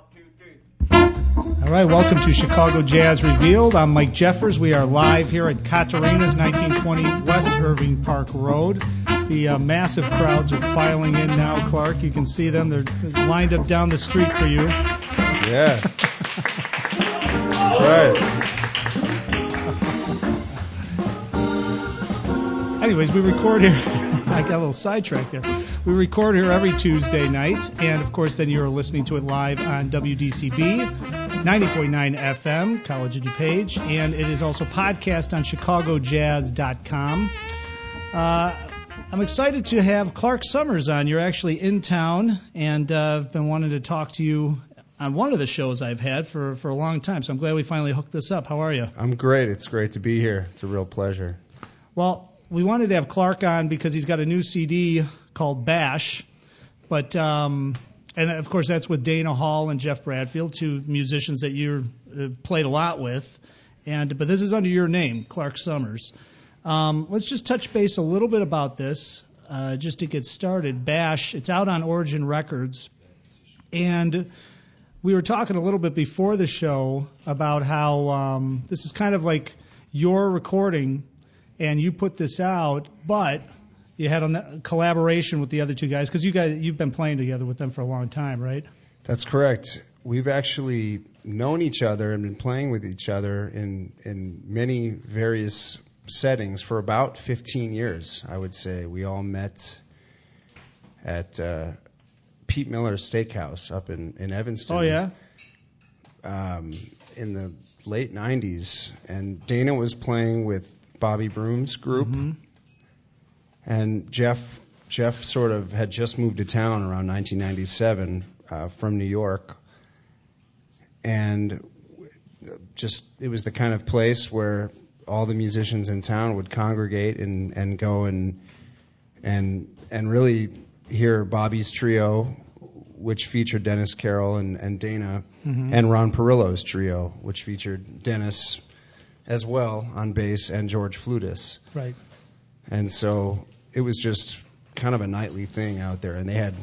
All right, welcome to Chicago Jazz Revealed. I'm Mike Jeffers. We are live here at Katarina's 1920 West Irving Park Road. The massive crowds are filing in now, Clark. You can see them. They're lined up down the street for you. Yeah. That's right. Anyways, we record here. I got a little sidetracked there. We record here every Tuesday night, and of course, then you're listening to it live on WDCB 90.9 FM, College of DuPage, and it is also podcast on ChicagoJazz.com. I'm excited to have Clark Summers on. You're actually in town, and I've been wanting to talk to you on one of the shows I've had for a long time, so I'm glad we finally hooked this up. How are you? I'm great. It's great to be here. It's a real pleasure. Well, we wanted to have Clark on because he's got a new CD called Bash, but and of course that's with Dana Hall and Jeff Bradfield, two musicians that you played a lot with, but this is under your name, Clark Summers. Let's just touch base a little bit about this, just to get started. Bash, it's out on Origin Records, and we were talking a little bit before the show about how this is kind of like your recording. And you put this out, but you had a collaboration with the other two guys because you've been playing together with them for a long time, right? That's correct. We've actually known each other and been playing with each other in many various settings for about 15 years, I would say. We all met at Pete Miller's Steakhouse up in Evanston. Oh, yeah? In the late 90s. And Dana was playing with Bobby Broom's group, and Jeff sort of had just moved to town around 1997 from New York, and it was the kind of place where all the musicians in town would congregate and go and really hear Bobby's trio, which featured Dennis Carroll and Dana, and Ron Perillo's trio, which featured Dennis as well on bass and George Flutis. Right. And so it was just kind of a nightly thing out there. And they had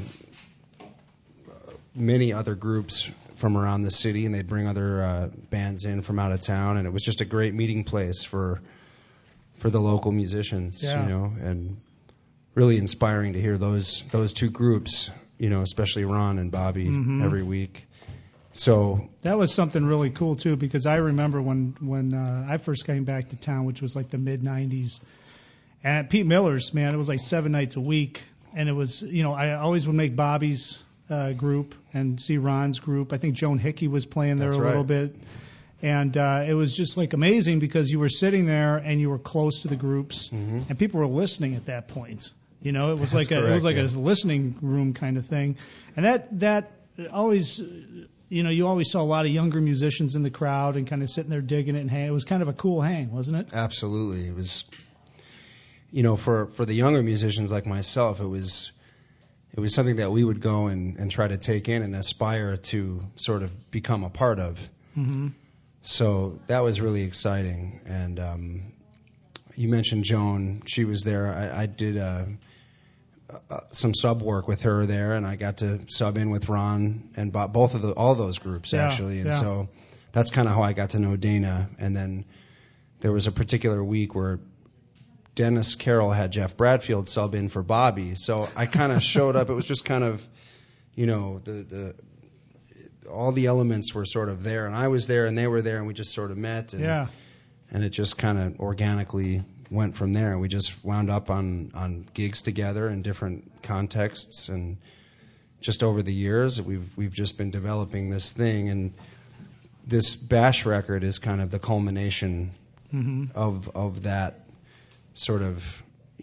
many other groups from around the city, and they'd bring other bands in from out of town. And it was just a great meeting place for the local musicians, and really inspiring to hear those two groups, especially Ron and Bobby every week. So that was something really cool too, because I remember when I first came back to town, which was like the mid '90s, and Pete Miller's, man, it was like 7 nights a week, and it was, I always would make Bobby's group and see Ron's group. I think Joan Hickey was playing there little bit, and it was just like amazing because you were sitting there and you were close to the groups, and people were listening at that point. It was a listening room kind of thing, and that always. You always saw a lot of younger musicians in the crowd and kind of sitting there digging it and hang. It was kind of a cool hang, wasn't it? Absolutely. It was, for the younger musicians like myself, it was something that we would go and try to take in and aspire to sort of become a part of. So that was really exciting. And you mentioned Joan. She was there. I did some sub work with her there, and I got to sub in with Ron and all those groups actually, and so that's kind of how I got to know Dana. And then there was a particular week where Dennis Carroll had Jeff Bradfield sub in for Bobby, so I kind of showed up. It was just kind of, the all the elements were sort of there, and I was there, and they were there, and we just sort of met, and it just kind of organically went from there. We just wound up on gigs together in different contexts, and just over the years we've just been developing this thing, and this Bash record is kind of the culmination of that sort of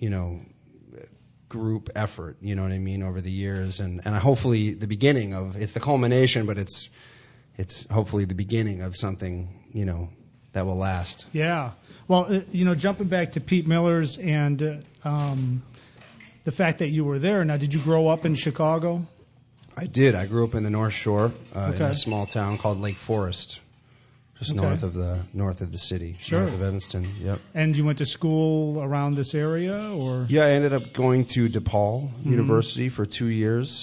group effort, you know what I mean, over the years, and hopefully the beginning of, it's the culmination, but it's hopefully the beginning of something that will last. Yeah. Well, jumping back to Pete Miller's and the fact that you were there. Now, did you grow up in Chicago? I did. I grew up in the North Shore, in a small town called Lake Forest, just north of the city, north of Evanston. Yep. And you went to school around this area, or? Yeah, I ended up going to DePaul University for 2 years,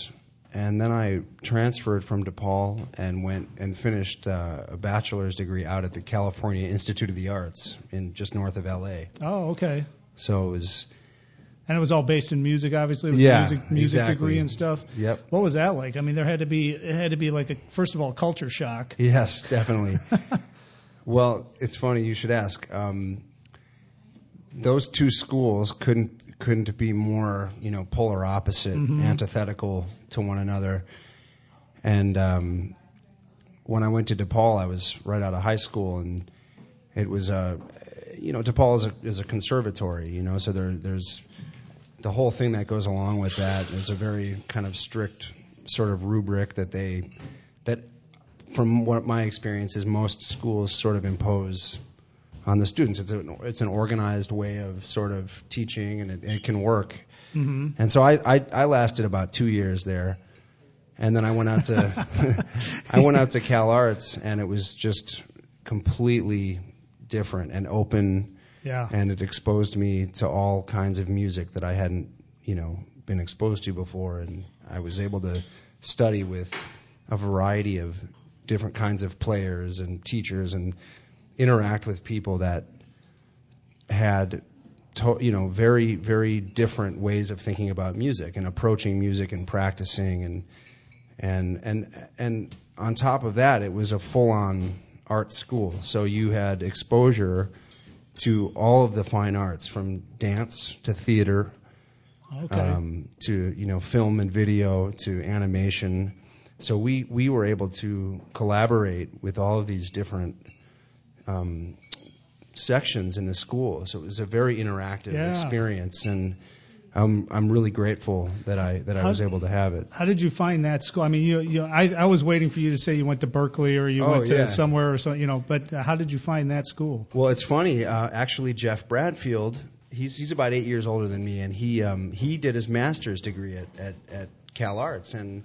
and then I transferred from DePaul and went and finished a bachelor's degree out at the California Institute of the Arts in just north of LA. Oh, okay. So it was. And it was all based in music, obviously. Music exactly. degree and stuff. Yep. What was that like? I mean, it had to be like first of all, culture shock. Yes, definitely. Well, it's funny you should ask. Those two schools couldn't be more, polar opposite, antithetical to one another. And when I went to DePaul, I was right out of high school, and it was DePaul is a conservatory, so there's the whole thing that goes along with that is a very kind of strict sort of rubric that from what my experience is most schools sort of impose on the students. It's an organized way of sort of teaching, and it can work. Mm-hmm. And so I lasted about 2 years there, and then I went out to Cal Arts, and it was just completely different and open. Yeah. And it exposed me to all kinds of music that I hadn't, been exposed to before, and I was able to study with a variety of different kinds of players and teachers and interact with people that had very, very different ways of thinking about music and approaching music and practicing and on top of that, it was a full-on art school. So you had exposure to all of the fine arts, from dance to theater, to film and video to animation. So we were able to collaborate with all of these different sections in the school. So it was a very interactive experience, and I'm really grateful that I was able to have it. How did you find that school? I mean, I was waiting for you to say you went to Berkeley or you went to somewhere or so, but how did you find that school? Well, it's funny. Actually, Jeff Bradfield, he's about 8 years older than me, and he did his master's degree at Cal Arts, and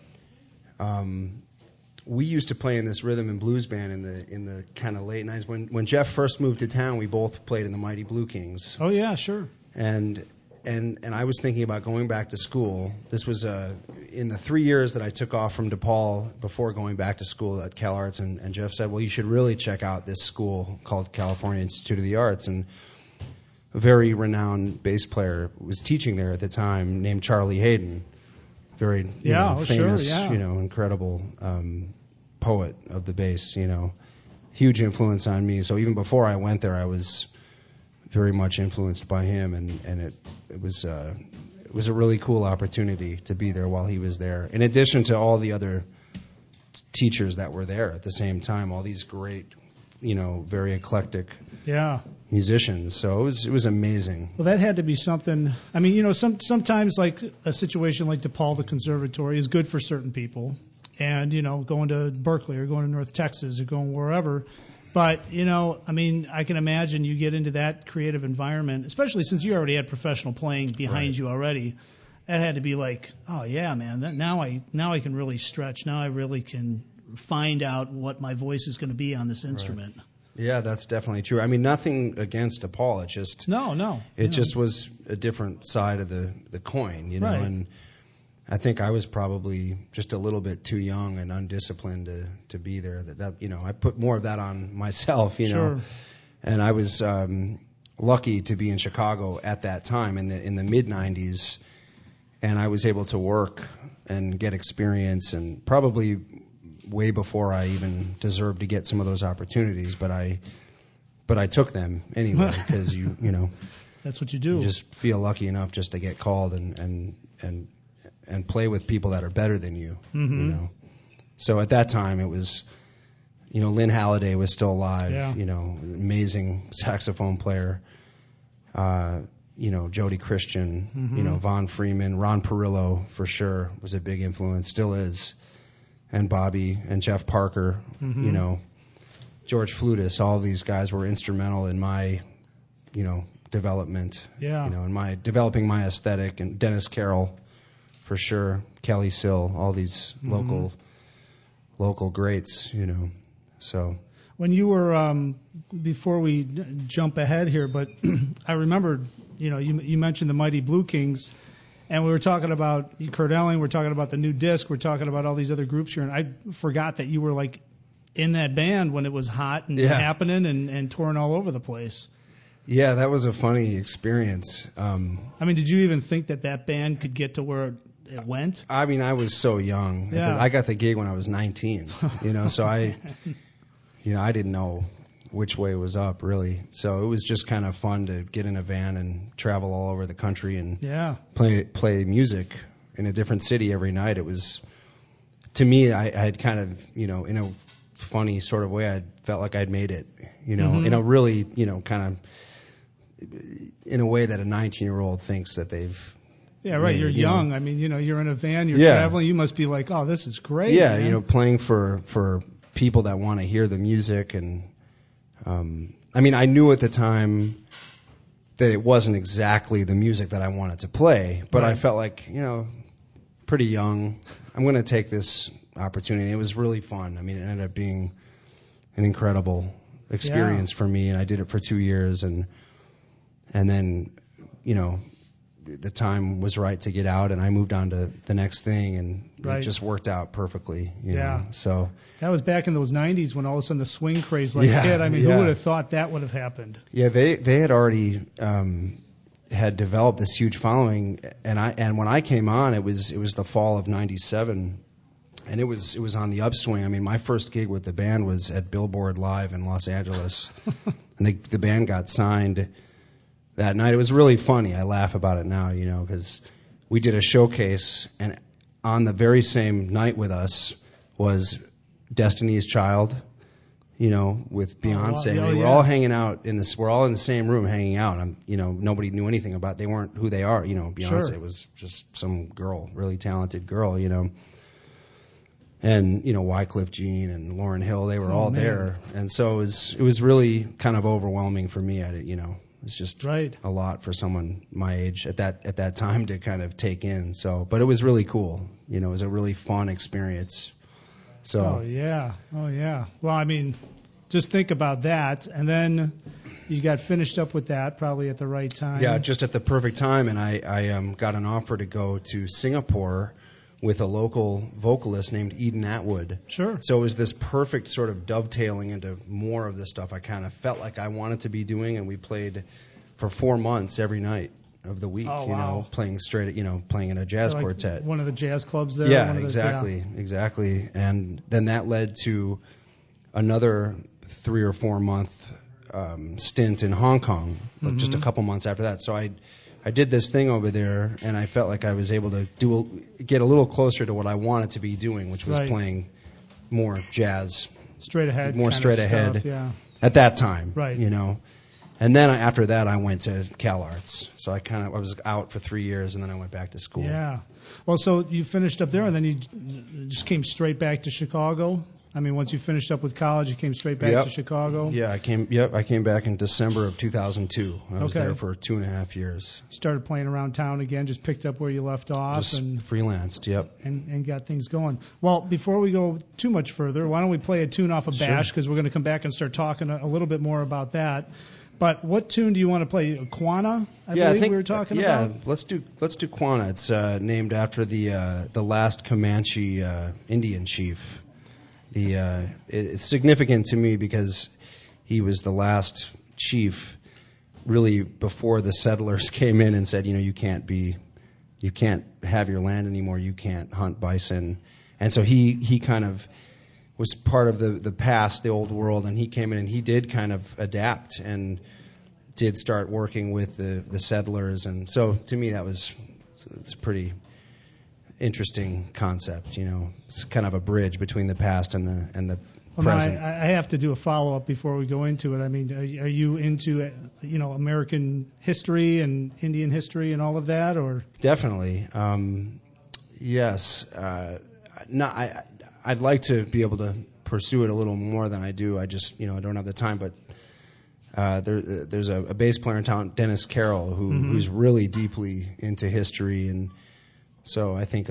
we used to play in this rhythm and blues band in the kind of late 90s. When Jeff first moved to town, we both played in the Mighty Blue Kings. Oh yeah, sure. And I was thinking about going back to school. This was in the 3 years that I took off from DePaul before going back to school at Cal Arts, and Jeff said, well, you should really check out this school called California Institute of the Arts. And a very renowned bass player was teaching there at the time named Charlie Hayden. Very famous, incredible poet of the bass, huge influence on me. So even before I went there, I was very much influenced by him, and it was a really cool opportunity to be there while he was there. In addition to all the other teachers that were there at the same time, all these great, very eclectic musicians. So it was amazing. Well, that had to be something. I mean, sometimes like a situation like DePaul, the conservatory, is good for certain people, and going to Berkeley or going to North Texas or going wherever. But, I mean, I can imagine you get into that creative environment, especially since you already had professional playing behind you already. That had to be like, oh, yeah, man, now I can really stretch. Now I really can find out what my voice is going to be on this instrument. Right. Yeah, that's definitely true. I mean, nothing against DePaul. It just just was a different side of the coin, right. And I think I was probably just a little bit too young and undisciplined to be there. That I put more of that on myself, Sure. And I was lucky to be in Chicago at that time in the mid '90s, and I was able to work and get experience, and probably way before I even deserved to get some of those opportunities, but I took them anyway because that's what you do. You just feel lucky enough just to get called and play with people that are better than you. Mm-hmm. So at that time it was, Lynn Halliday was still alive. Yeah. Amazing saxophone player. Jody Christian. Mm-hmm. Von Freeman, Ron Perillo for sure was a big influence, still is. And Bobby and Jeff Parker, mm-hmm. George Flutis, all these guys were instrumental in my, development. Yeah. In my developing my aesthetic, and Dennis Carroll, for sure, Kelly Sill, all these mm-hmm. local greats, So when you were before we jump ahead here, but I remembered, you mentioned the Mighty Blue Kings. And we were talking about Kurt Elling, we're talking about the new disc, we're talking about all these other groups here, and I forgot that you were like in that band when it was hot and happening and touring all over the place. Yeah, that was a funny experience. I mean, did you even think that band could get to where it went? I mean, I was so young. Yeah. I got the gig when I was 19, so I didn't know which way was up, really. So it was just kind of fun to get in a van and travel all over the country and play music in a different city every night. It was, to me, I had kind of, in a funny sort of way, I felt like I'd made it, in a really, kind of, in a way that a 19-year-old thinks that they've. Yeah, right. You're young. I mean, you're in a van, you're traveling. You must be like, oh, this is great. Yeah, man. Playing for people that want to hear the music. And, I mean, I knew at the time that it wasn't exactly the music that I wanted to play, but I felt like, pretty young. I'm going to take this opportunity. It was really fun. I mean, it ended up being an incredible experience for me, and I did it for 2 years, and then, the time was right to get out, and I moved on to the next thing, and it just worked out perfectly. You know? So that was back in those 90s when all of a sudden the swing craze hit. I mean, who would have thought that would have happened? Yeah, they had already had developed this huge following, and when I came on, it was the fall of '97. And it was on the upswing. I mean, my first gig with the band was at Billboard Live in Los Angeles, and the band got signed that night. It was really funny. I laugh about it now, because we did a showcase, and on the very same night with us was Destiny's Child, with Beyonce. They were all hanging out we're all in the same room hanging out. Nobody knew anything about. They weren't who they are. Beyonce was just some girl, really talented girl. And Wycliffe Jean and Lauryn Hill, they were all there, and so it was really kind of overwhelming for me. It's just a lot for someone my age at that time to kind of take in. So, but it was really cool. It was a really fun experience. So. Oh yeah. Well, I mean, just think about that, and then you got finished up with that probably at the right time. Yeah, just at the perfect time, and I got an offer to go to Singapore with a local vocalist named Eden Atwood. Sure. So it was this perfect sort of dovetailing into more of the stuff I kind of felt like I wanted to be doing, and we played for 4 months every night of the week, playing playing in a jazz quartet. One of the jazz clubs there. Yeah, exactly. And then that led to another 3 or 4 month stint in Hong Kong, just a couple months after that. So I did this thing over there, and I felt like I was able to get a little closer to what I wanted to be doing, which was playing more jazz, straight ahead, stuff, at that time, right? And then after that, I went to CalArts. So I was out for 3 years, and then I went back to school. Yeah. Well, so you finished up there, and then you just came straight back to Chicago. I mean, once you finished up with college, you came straight back to Chicago? Yeah, I came back in December of 2002. I was there for 2.5 years. Started playing around town again, just picked up where you left off. Just freelanced, and got things going. Well, before we go too much further, why don't we play a tune off of Bash, because we're going to come back and start talking a little bit more about that. But what tune do you want to play? Quanah, I think we were talking about? Yeah, let's do Quanah. It's named after the last Comanche Indian chief. It's significant to me because he was the last chief, really, before the settlers came in and said, you can't have your land anymore, you can't hunt bison, and so he kind of was part of the past, the old world, and he came in and he did kind of adapt and did start working with the settlers, and so to me it's a pretty interesting concept. It's kind of a bridge between the past and the present. I have to do a follow-up before we go into it. I mean, are you into American history and Indian history and all of that, or? Definitely. Yes. I'd like to be able to pursue it a little more than I do. I just I don't have the time. But there's a bass player in town, Dennis Carroll, who's really deeply into history, and so I think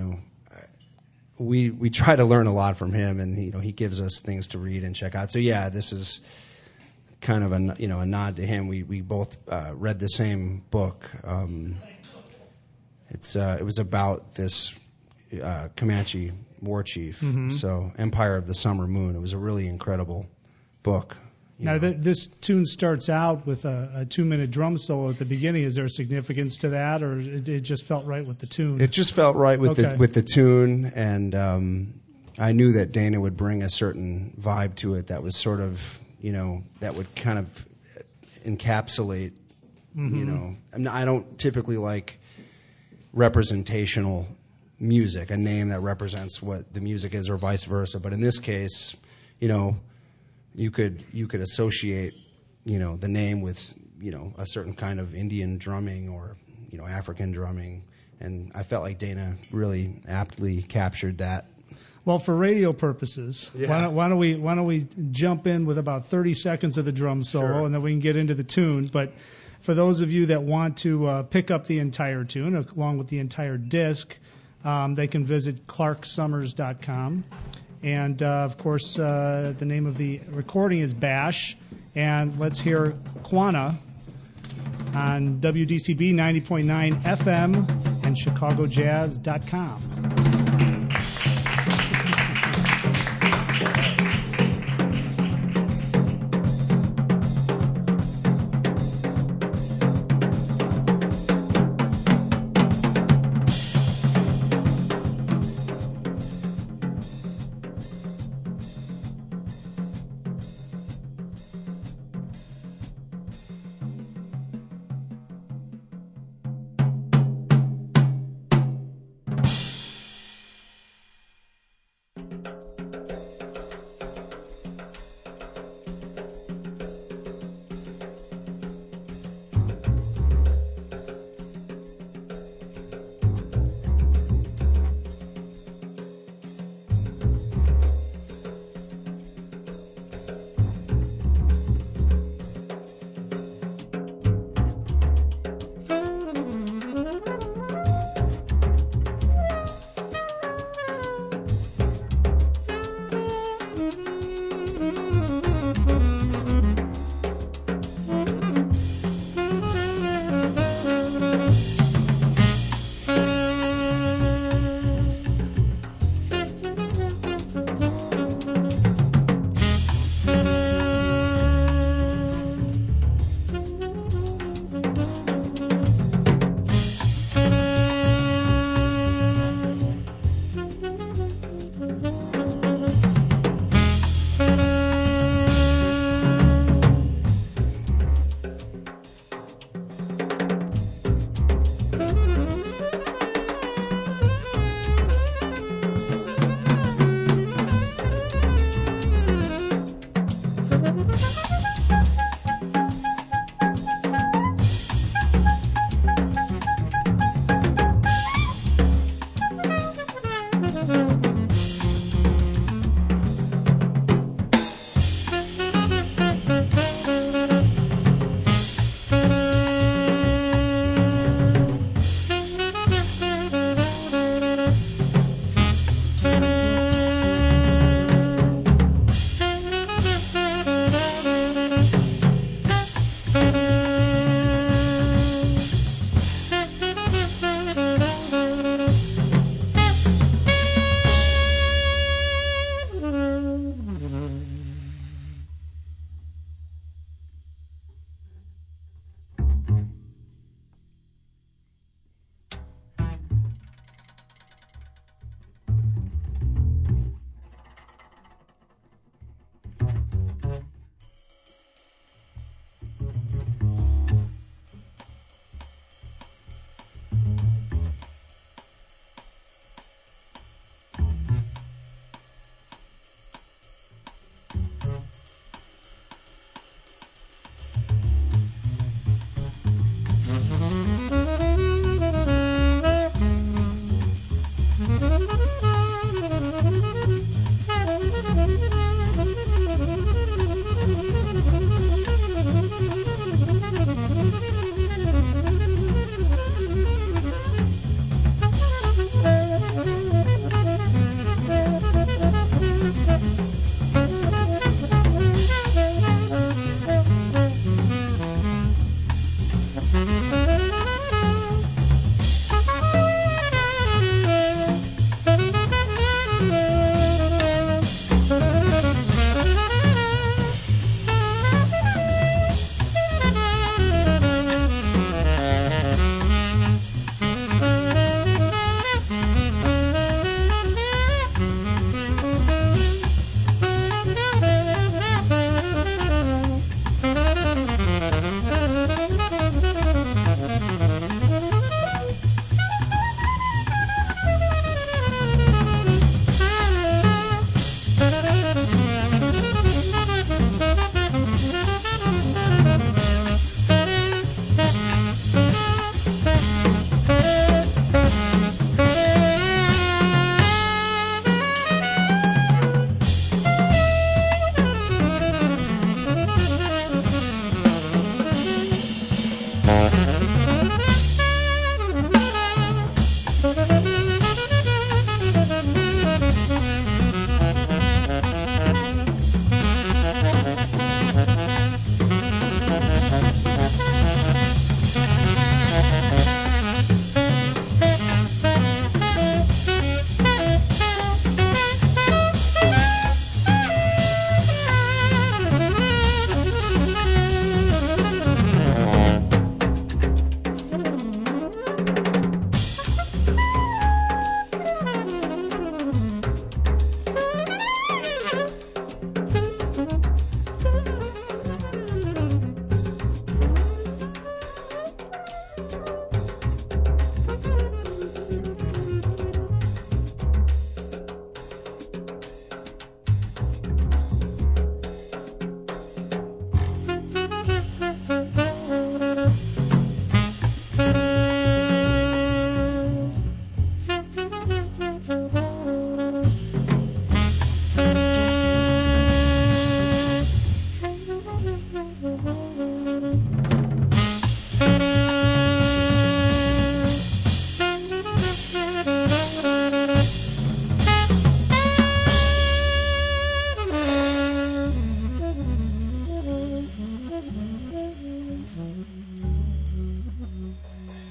we try to learn a lot from him, and he gives us things to read and check out. So yeah, this is kind of a nod to him. We both read the same book, it was about this Comanche war chief. Mm-hmm. So Empire of the Summer Moon. It was a really incredible book. Now, this tune starts out with a 2-minute drum solo at the beginning. Is there significance to that, or it just felt right with the tune? It just felt right with Okay. the tune, and I knew that Dana would bring a certain vibe to it that was sort of, that would kind of encapsulate, I don't typically like representational music, a name that represents what the music is or vice versa. But in this case, you could associate, the name with, a certain kind of Indian drumming or, African drumming. And I felt like Dana really aptly captured that. Well, for radio purposes, Yeah. why don't we jump in with about 30 seconds of the drum solo, Sure. and then we can get into the tune. But for those of you that want to pick up the entire tune along with the entire disc, they can visit clarksummers.com. And, of course, the name of the recording is Bash. And let's hear Quanah on WDCB 90.9 FM and ChicagoJazz.com.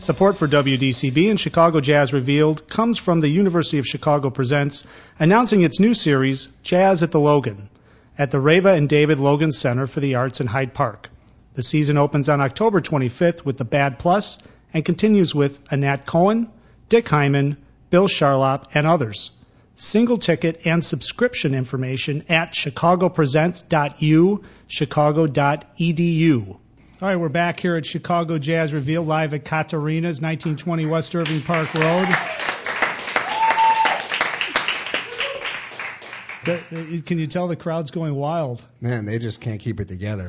Support for WDCB and Chicago Jazz Revealed comes from the University of Chicago Presents, announcing its new series, Jazz at the Logan, at the Reva and David Logan Center for the Arts in Hyde Park. The season opens on October 25th with the Bad Plus and continues with Anat Cohen, Dick Hyman, Bill Charlap, and others. Single ticket and subscription information at chicagopresents.u, chicago.edu. All right, we're back here at Chicago Jazz Revealed, live at Katarina's, 1920 West Irving Park Road. Can you tell the crowd's going wild? Man, they just can't keep it together.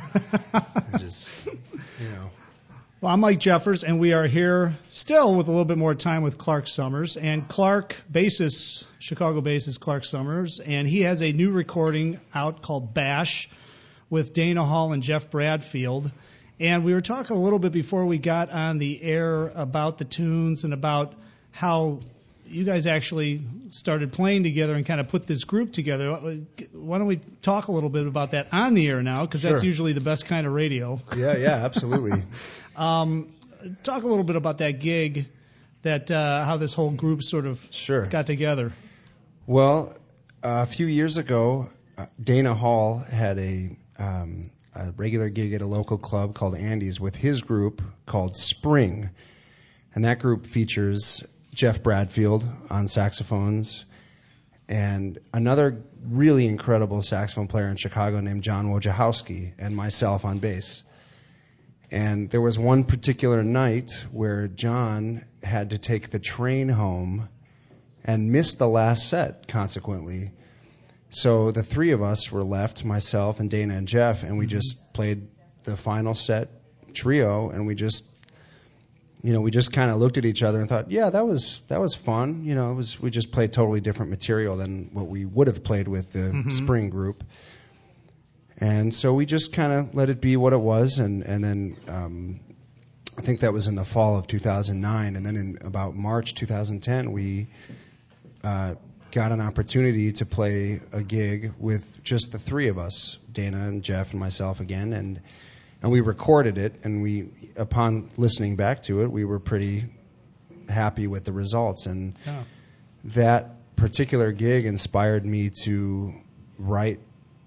Well, I'm Mike Jeffers, and we are here still with a little bit more time with Clark Summers. And Clark, Chicago bassist Clark Summers, and he has a new recording out called Bash with Dana Hall and Jeff Bradfield. And we were talking a little bit before we got on the air about the tunes and about how you guys actually started playing together and kind of put this group together. Why don't we talk a little bit about that on the air now, because that's usually the best kind of radio. Yeah, absolutely. Talk a little bit about that gig, how this whole group sort of got together. Well, a few years ago, Dana Hall had a regular gig at a local club called Andy's with his group called Spring. And that group features Jeff Bradfield on saxophones and another really incredible saxophone player in Chicago named John Wojciechowski, and myself on bass. And there was one particular night where John had to take the train home and missed the last set, consequently. So the three of us were left, myself and Dana and Jeff, and we just played the final set trio, and we just kind of looked at each other and thought, yeah, that was fun. We just played totally different material than what we would have played with the Spring group. And so we just kind of let it be what it was, and then I think that was in the fall of 2009, and then in about March 2010, we got an opportunity to play a gig with just the three of us, Dana and Jeff and myself again, and we recorded it, and upon listening back to it, we were pretty happy with the results, and that particular gig inspired me to write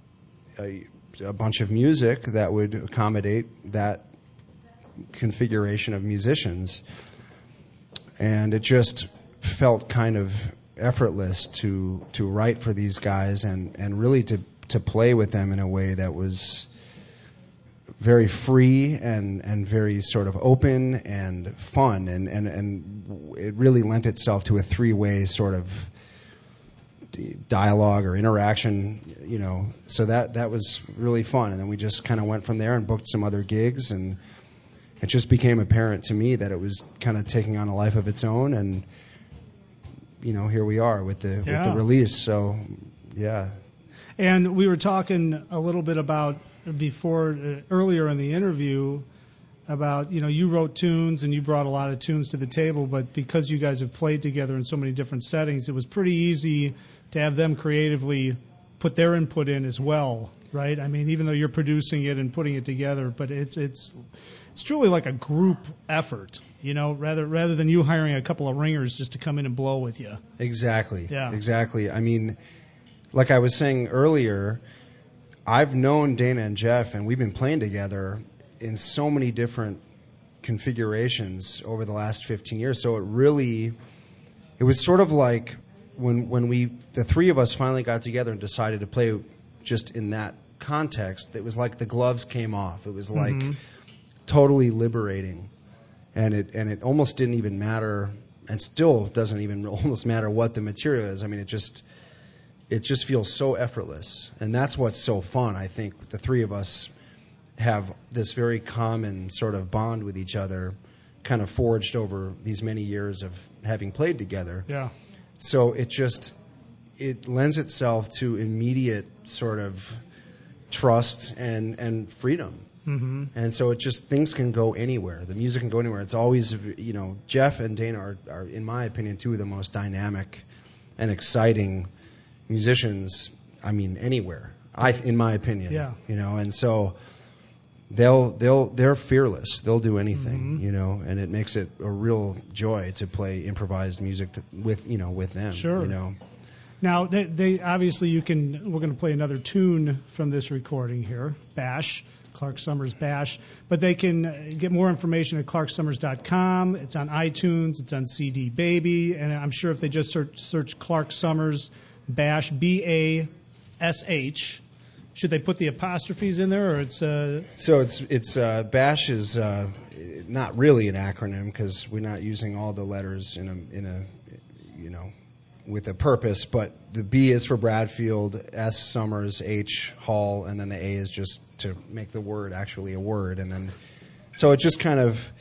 a bunch of music that would accommodate that configuration of musicians, and it just felt kind of effortless to write for these guys and really to play with them in a way that was very free and very sort of open and fun, and it really lent itself to a three-way sort of dialogue or interaction, so that was really fun. And then we just kind of went from there and booked some other gigs, and it just became apparent to me that it was kind of taking on a life of its own, and here we are with the release. So and we were talking a little bit about earlier in the interview about, you wrote tunes and you brought a lot of tunes to the table, but because you guys have played together in so many different settings, it was pretty easy to have them creatively put their input in as well, right? I mean, even though you're producing it and putting it together, but it's truly like a group effort, rather than you hiring a couple of ringers just to come in and blow with you. Exactly. Yeah. Exactly. I mean, like I was saying earlier, I've known Dana and Jeff, and we've been playing together in so many different configurations over the last 15 years. So it was sort of like when the three of us finally got together and decided to play just in that context, it was like the gloves came off. It was like totally liberating. And it almost didn't even matter, and still doesn't even almost matter what the material is. I mean, it just feels so effortless, and that's what's so fun. I think the three of us have this very common sort of bond with each other, kind of forged over these many years of having played together. Yeah. So it lends itself to immediate sort of trust and freedom. Mm-hmm. And so things can go anywhere. The music can go anywhere. It's always, Jeff and Dana are, in my opinion, two of the most dynamic and exciting musicians, anywhere, in my opinion. Yeah. And so they're fearless. They'll do anything, and it makes it a real joy to play improvised music with them. Sure. Now, they obviously we're going to play another tune from this recording here, Bash, Clark Summers Bash, but they can get more information at clarksummers.com. It's on iTunes, it's on CD Baby, and I'm sure if they just search Clark Summers Bash, BASH, should they put the apostrophes in there, or it's So it's Bash is not really an acronym because we're not using all the letters in a with a purpose, but the B is for Bradfield, S Summers, H Hall, and then the A is just to make the word actually a word, and then so it just kind of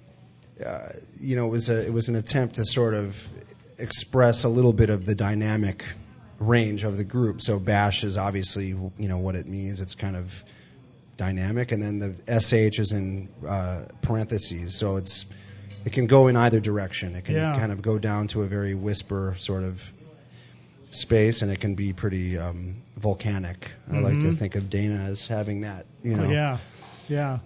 it was an attempt to sort of express a little bit of the dynamic range of the group. So Bash is obviously what it means. It's kind of dynamic, and then the SH is in parentheses, so it can go in either direction. It can kind of go down to a very whisper sort of space, and it can be pretty volcanic. I like to think of Dana as having that. Oh, yeah.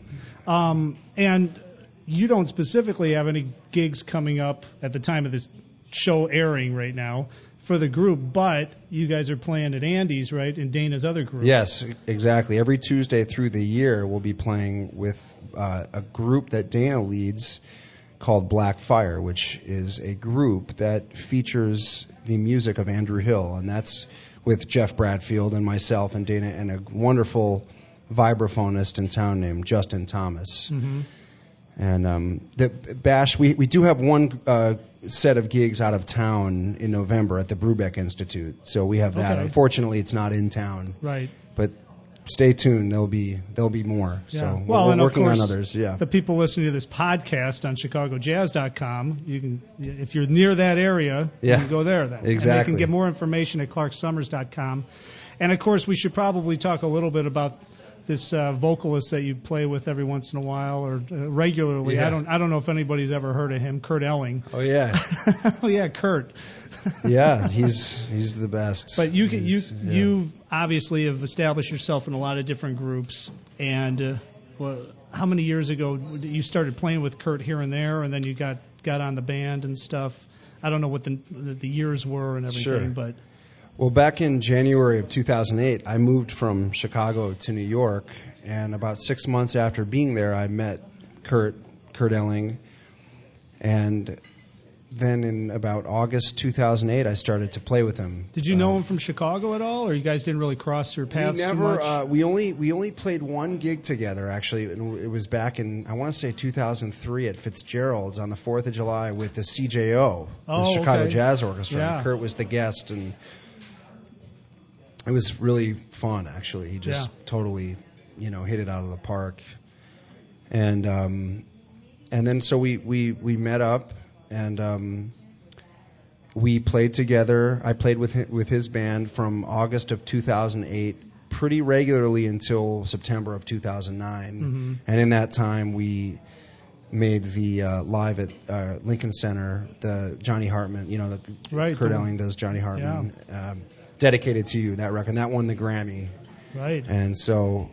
And you don't specifically have any gigs coming up at the time of this show airing right now for the group, but you guys are playing at Andy's, right, in Dana's other group. Yes, exactly. Every Tuesday through the year, we'll be playing with a group that Dana leads called Black Fire, which is a group that features the music of Andrew Hill, and that's with Jeff Bradfield and myself and Dana and a wonderful vibraphonist in town named Justin Thomas. Mm-hmm. And the Bash, we do have one set of gigs out of town in November at the Brubeck Institute, so we have that. Okay. Unfortunately, it's not in town, right? But stay tuned. There'll be more. Yeah. So well, we're and working of course, on others. Yeah. The people listening to this podcast on ChicagoJazz.com, you can, if you're near that area, you can go there then. Exactly. And they can get more information at ClarkSummers.com. And of course, we should probably talk a little bit about this vocalist that you play with every once in a while or regularly. Yeah. I don't know if anybody's ever heard of him, Kurt Elling. Oh yeah. Oh yeah, Kurt. Yeah, he's the best. But you obviously have established yourself in a lot of different groups. And how many years ago you started playing with Kurt here and there, and then you got on the band and stuff? I don't know what the years were and everything, Sure. but. Well, back in January of 2008, I moved from Chicago to New York, and about 6 months after being there, I met Kurt Elling, and then in about August 2008, I started to play with him. Did you know him from Chicago at all, or you guys didn't really cross your paths too much? We only played one gig together, actually, and it was back in, I want to say 2003 at Fitzgerald's on the 4th of July with the CJO, the Chicago Jazz Orchestra. Yeah. And Kurt was the guest, and it was really fun, actually. He just totally, hit it out of the park. And then so we met up, and we played together. I played with his band from August of 2008 pretty regularly until September of 2009. Mm-hmm. And in that time, we made the live at Lincoln Center, the Johnny Hartman, Kurt Elling does Johnny Hartman. Yeah. Dedicated to You, that record. That won the Grammy. Right. And so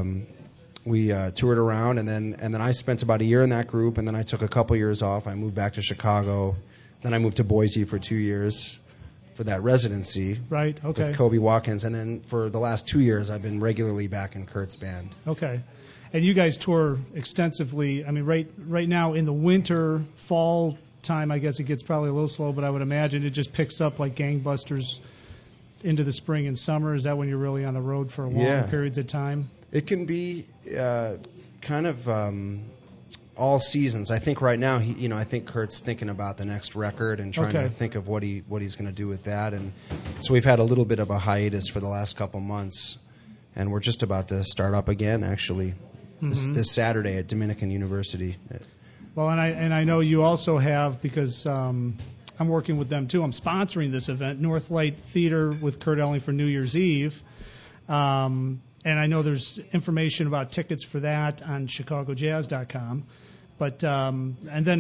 we toured around, and then I spent about a year in that group, and then I took a couple years off. I moved back to Chicago. Then I moved to Boise for 2 years for that residency. Right, okay. With Kobe Watkins. And then for the last 2 years, I've been regularly back in Kurt's band. Okay. And you guys tour extensively. I mean, right now in the winter, fall time, I guess it gets probably a little slow, but I would imagine it just picks up like gangbusters into the spring and summer. Is that when you're really on the road for long periods of time? It can be kind of all seasons. I think right now, I think Kurt's thinking about the next record and trying to think of what he's going to do with that. And so we've had a little bit of a hiatus for the last couple months, and we're just about to start up again, actually, this Saturday at Dominican University. Well, and I know you also have, because I'm working with them too. I'm sponsoring this event, Northlight Theater with Kurt Elling for New Year's Eve. And I know there's information about tickets for that on ChicagoJazz.com. But and then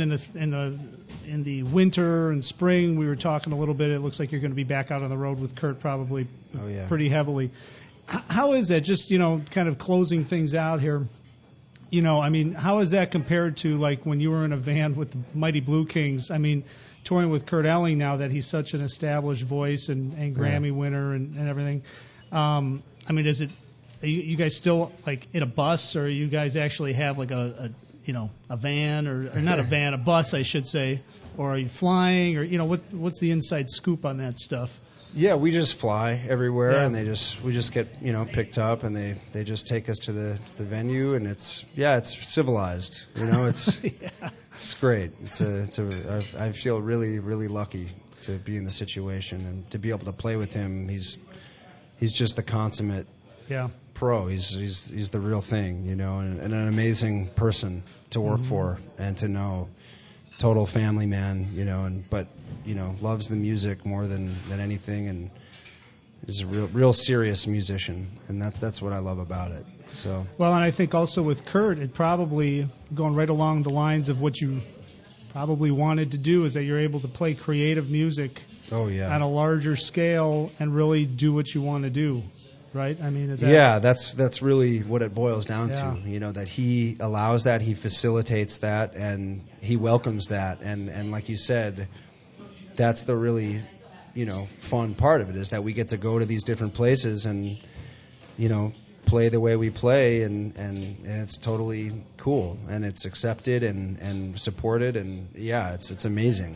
in the winter and spring, we were talking a little bit. It looks like you're going to be back out on the road with Kurt probably pretty heavily. How is that? Just kind of closing things out here. I mean, how is that compared to like when you were in a band with the Mighty Blue Kings? I mean, touring with Kurt Elling now that he's such an established voice and Grammy winner and everything. I mean, are you guys still like in a bus, or you guys actually have like a van or not a van, a bus, I should say, or are you flying, or what's the inside scoop on that stuff? Yeah, we just fly everywhere, Yeah. and we just get picked up, and they just take us to the venue, and it's civilized, it's it's great. I feel really, really lucky to be in the situation and to be able to play with him. He's just the consummate pro. He's the real thing, and an amazing person to work for and to know. Total family man, but loves the music more than anything, and is a real serious musician, and that's what I love about it. So well, and I think also with Kurt, it probably going right along the lines of what you probably wanted to do is that you're able to play creative music on a larger scale and really do what you want to do. Right? I mean, that's really what it boils down to. That he allows that, he facilitates that, and he welcomes that. And like you said, that's the really, fun part of it, is that we get to go to these different places and, play the way we play, and it's totally cool, and it's accepted and supported, and it's amazing.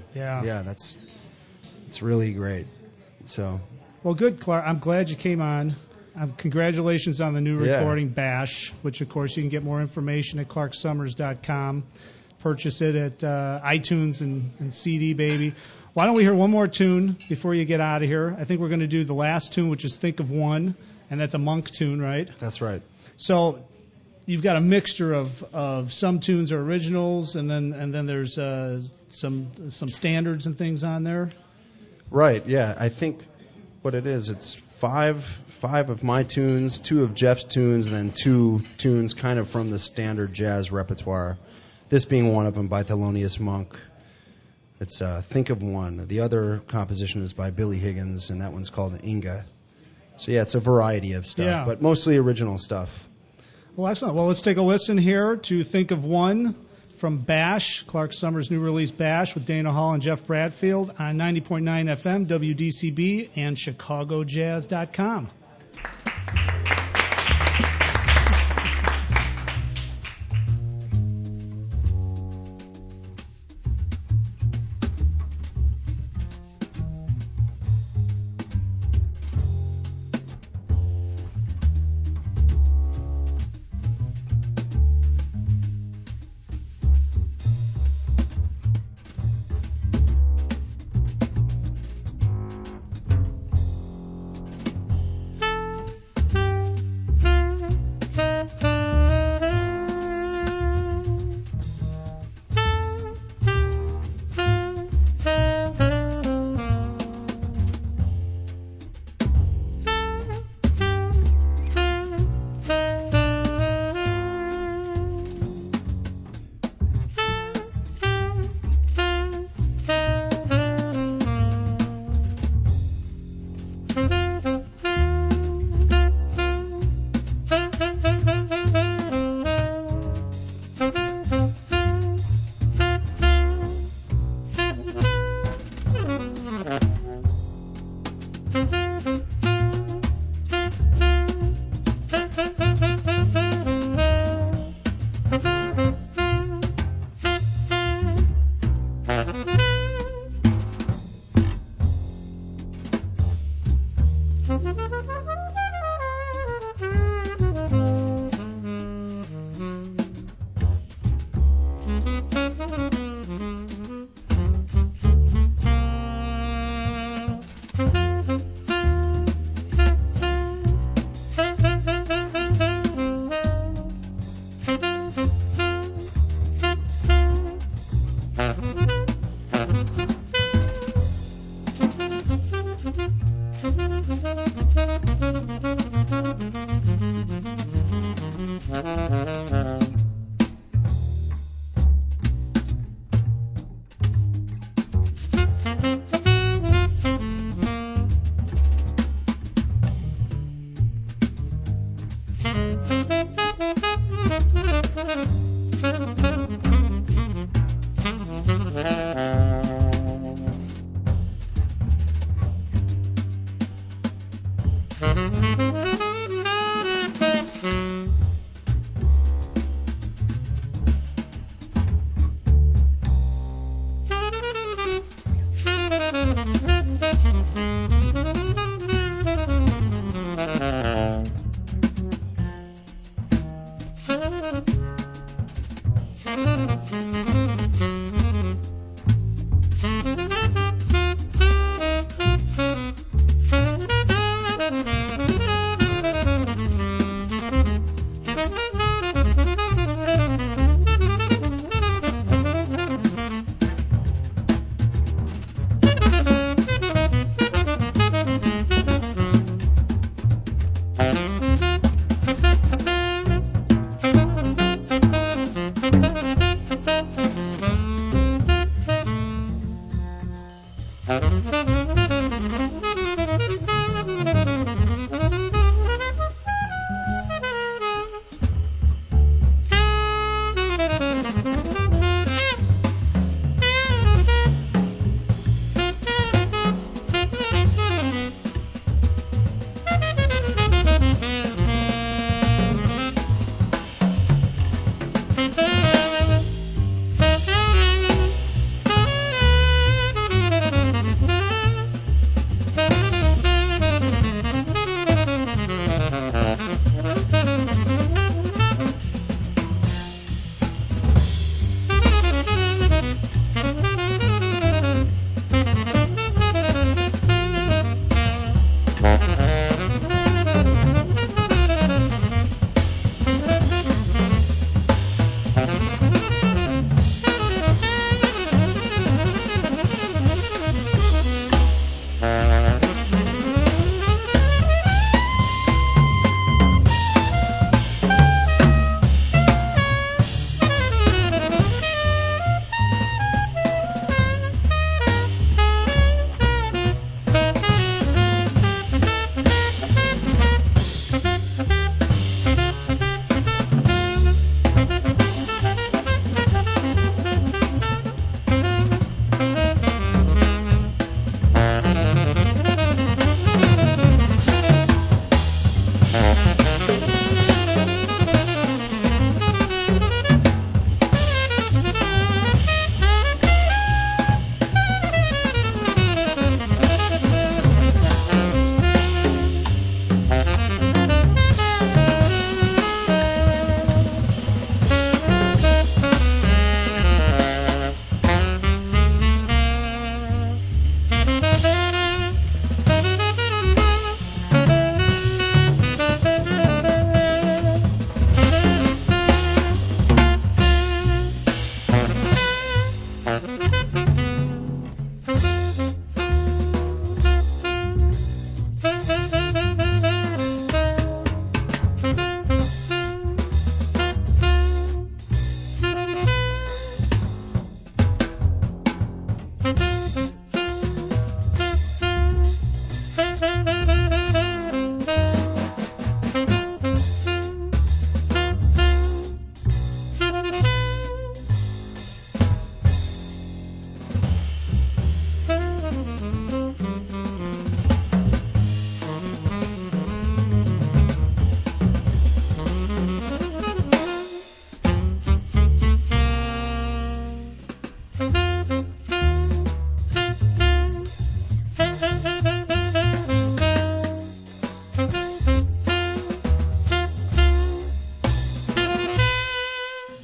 It's really great. So. Well, good, Clark. I'm glad you came on. Congratulations on the new recording, Bash, which, of course, you can get more information at clarksummers.com. Purchase it at iTunes and CD Baby. Why don't we hear one more tune before you get out of here? I think we're going to do the last tune, which is Think of One, and that's a Monk tune, right? That's right. So you've got a mixture of some tunes are originals, and then there's some standards and things on there. Right, yeah. I think what it is, it's five of my tunes, 2 of Jeff's tunes, and then 2 tunes kind of from the standard jazz repertoire. This being one of them by Thelonious Monk. It's Think of One. The other composition is by Billy Higgins, and that one's called Inga. So it's a variety of stuff, but mostly original stuff. Well, excellent. Well, let's take a listen here to Think of One from Bash, Clark Summers' new release Bash with Dana Hall and Jeff Bradfield on 90.9 FM, WDCB, and ChicagoJazz.com.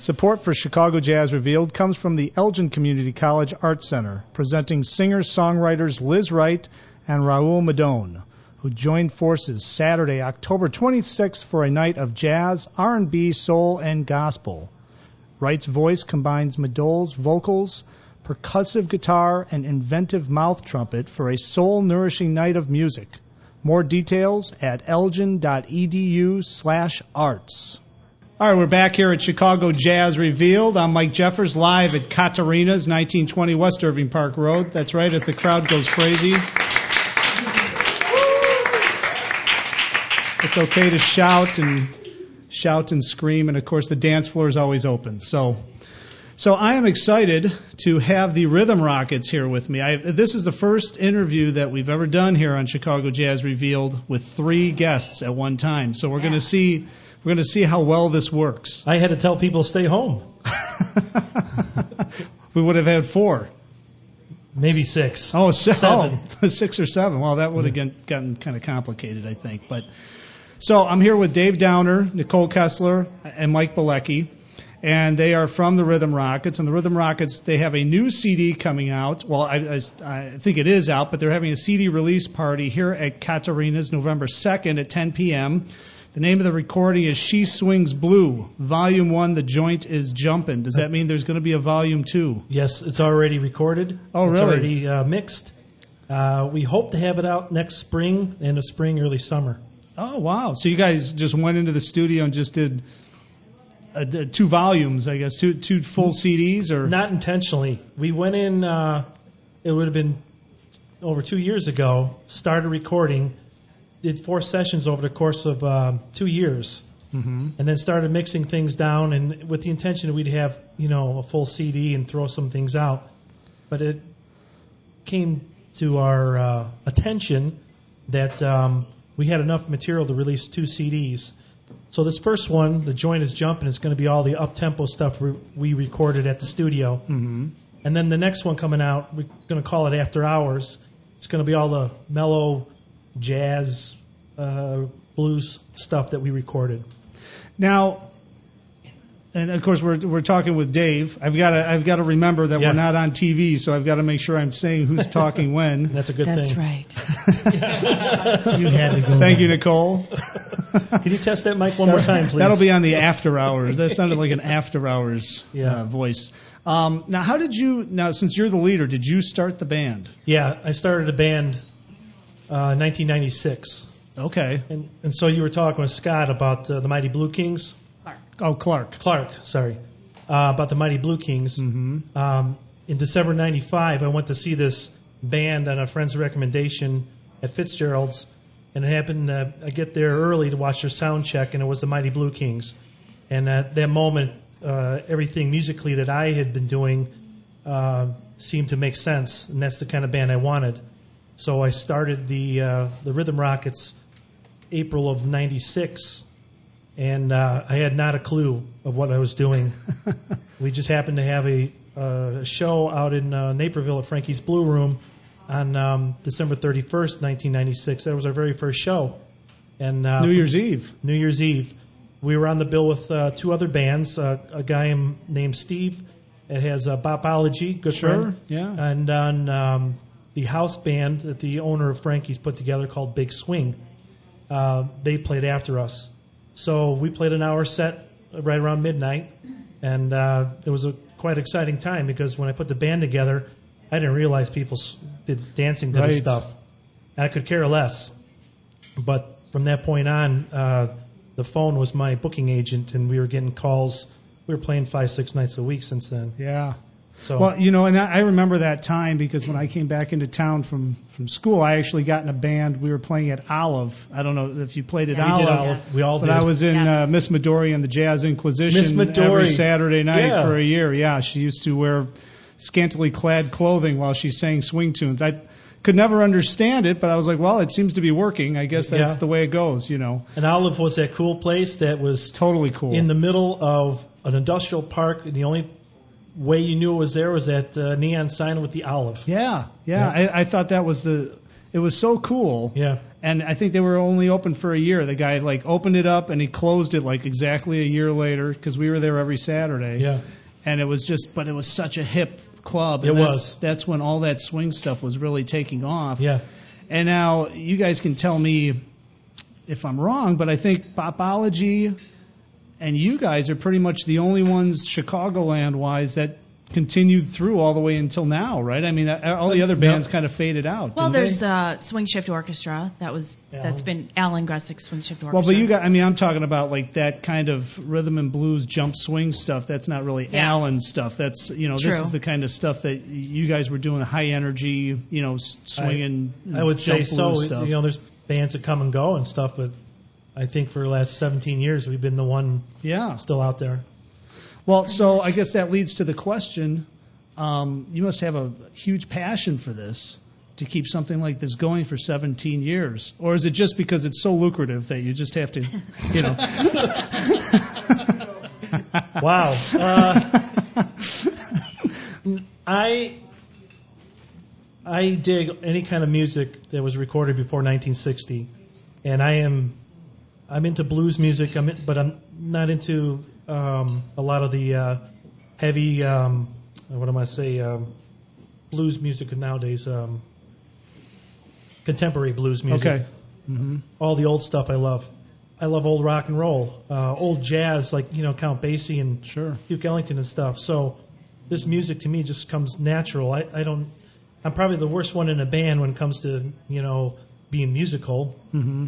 Support for Chicago Jazz Revealed comes from the Elgin Community College Arts Center, presenting singer-songwriters Liz Wright and Raul Madone, who joined forces Saturday, October 26th for a night of jazz, R&B, soul, and gospel. Wright's voice combines Madole's vocals, percussive guitar, and inventive mouth trumpet for a soul-nourishing night of music. More details at elgin.edu/arts. All right, we're back here at Chicago Jazz Revealed. I'm Mike Jeffers, live at Katarina's, 1920 West Irving Park Road. That's right, as the crowd goes crazy. It's okay to shout and scream, and of course the dance floor is always open. So I am excited to have the Rhythm Rockets here with me. This is the first interview that we've ever done here on Chicago Jazz Revealed with 3 guests at one time. So we're going to see how well this works. I had to tell people to stay home. We would have had 4. Maybe 6. Oh, 7. 6 or 7. Well, that would have gotten kind of complicated, I think. So I'm here with Dave Downer, Nicole Kessler, and Mike Bilecki, and they are from the Rhythm Rockets. And the Rhythm Rockets, they have a new CD coming out. Well, I think it is out, but they're having a CD release party here at Katarina's November 2nd at 10 p.m. The name of the recording is She Swings Blue, Volume 1, The Joint is Jumpin'. Does that mean there's going to be a Volume 2? Yes, it's already recorded. Oh, it's really? It's already mixed. We hope to have it out next spring, end of spring, early summer. Oh, wow. So you guys just went into the studio and just did 2 volumes, I guess, two full CDs? Or Not intentionally. We went in, it would have been over 2 years ago, started recording, did 4 sessions over the course of 2 years, and then started mixing things down, and with the intention that we'd have, a full CD and throw some things out. But it came to our attention that we had enough material to release 2 CDs. So this first one, The Joint is Jumpin', is going to be all the up-tempo stuff we recorded at the studio. Mm-hmm. And then the next one coming out, we're going to call it After Hours. It's going to be all the mellow jazz, blues stuff that we recorded. Now, and of course we're talking with Dave. I've got to remember that we're not on TV, so I've got to make sure I'm saying who's talking when. That's a good That's thing. That's right. You had to go. Thank you, Nicole. Can you test that mic one more time, please? That'll be on the After Hours. That sounded like an After Hours voice. Now, since you're the leader, did you start the band? Yeah, I started a band 1996. Okay. And so you were talking with Scott about the Mighty Blue Kings? Clark, sorry. About the Mighty Blue Kings. Mm-hmm. In December 95, I went to see this band on a friend's recommendation at Fitzgerald's, and it happened I get there early to watch their sound check, and it was the Mighty Blue Kings. And at that moment, everything musically that I had been doing seemed to make sense, and that's the kind of band I wanted. So I started the Rhythm Rockets April of 96, and I had not a clue of what I was doing. We just happened to have a show out in Naperville at Frankie's Blue Room on December 31st, 1996. That was our very first show. And New Year's Eve. New Year's Eve. We were on the bill with 2 other bands, a guy named Steve that has Bopology, good friend. Yeah. And on the house band that the owner of Frankie's put together called Big Swing. They played after us. So we played an hour set right around midnight, and it was a quite exciting time because when I put the band together, I didn't realize people did dancing to this stuff. And I could care less. But from that point on, the phone was my booking agent, and we were getting calls. We were playing 5-6 nights a week since then. Yeah. So, well, and I remember that time because when I came back into town from school, I actually got in a band. We were playing at Olive. I don't know if you played at Olive. We did Olive. We all did. But I was in Miss Midori and the Jazz Inquisition Miss Midori. every Saturday night for a year. Yeah, she used to wear scantily clad clothing while she sang swing tunes. I could never understand it, but I was like, well, it seems to be working. I guess that's the way it goes, And Olive was that cool place that was totally cool in the middle of an industrial park, and the only way you knew it was there was that neon sign with the olive. Yeah. I thought that was It was so cool. Yeah. And I think they were only open for a year. The guy like opened it up and he closed it like exactly a year later because we were there every Saturday. Yeah. And it was just, but it was such a hip club. It And was. That's when all that swing stuff was really taking off. Yeah. And now you guys can tell me if I'm wrong, but I think Popology and you guys are pretty much the only ones Chicagoland-wise that continued through all the way until now, right? I mean, all the other bands kind of faded out. Well, didn't there's Swing Shift Orchestra. That's been Alan Gressick's Swing Shift Orchestra. Well, but you got, I mean, I'm talking about like that kind of rhythm and blues jump swing stuff. That's not really Alan stuff. That's, True. This is the kind of stuff that you guys were doing, high energy, swinging. I would say jump so. blues stuff. There's bands that come and go and stuff, but I think for the last 17 years we've been the one still out there. Well, so I guess that leads to the question. You must have a huge passion for this to keep something like this going for 17 years. Or is it just because it's so lucrative that you just have to, Wow. I dig any kind of music that was recorded before 1960, and I'm into blues music, but I'm not into a lot of the heavy, blues music nowadays, contemporary blues music. Okay. Mm-hmm. All the old stuff I love. I love old rock and roll, old jazz like Count Basie and Duke Ellington and stuff. So this music to me just comes natural. I'm probably the worst one in a band when it comes to being musical. Mm-hmm.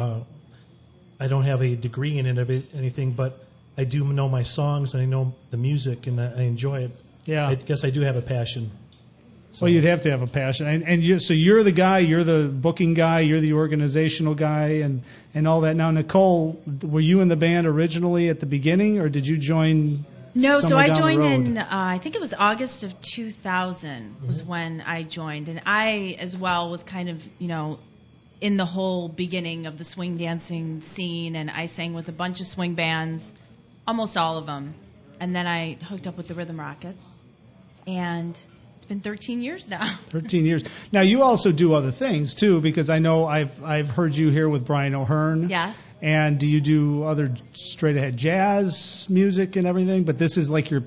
I don't have a degree in it or anything, but I do know my songs and I know the music and I enjoy it. Yeah. I guess I do have a passion. So. Well, you'd have to have a passion, and so you're the guy, you're the booking guy, you're the organizational guy, and all that. Now, Nicole, were you in the band originally at the beginning, or did you join? No, so I joined in. I think it was August of 2000 was when I joined, and I as well was kind of in the whole beginning of the swing dancing scene, and I sang with a bunch of swing bands, almost all of them, and then I hooked up with the Rhythm Rockets, and it's been 13 years now. 13 years. Now you also do other things too, because I know I've heard you here with Brian O'Hearn. Yes. And do you do other straight ahead jazz music and everything? But this is like your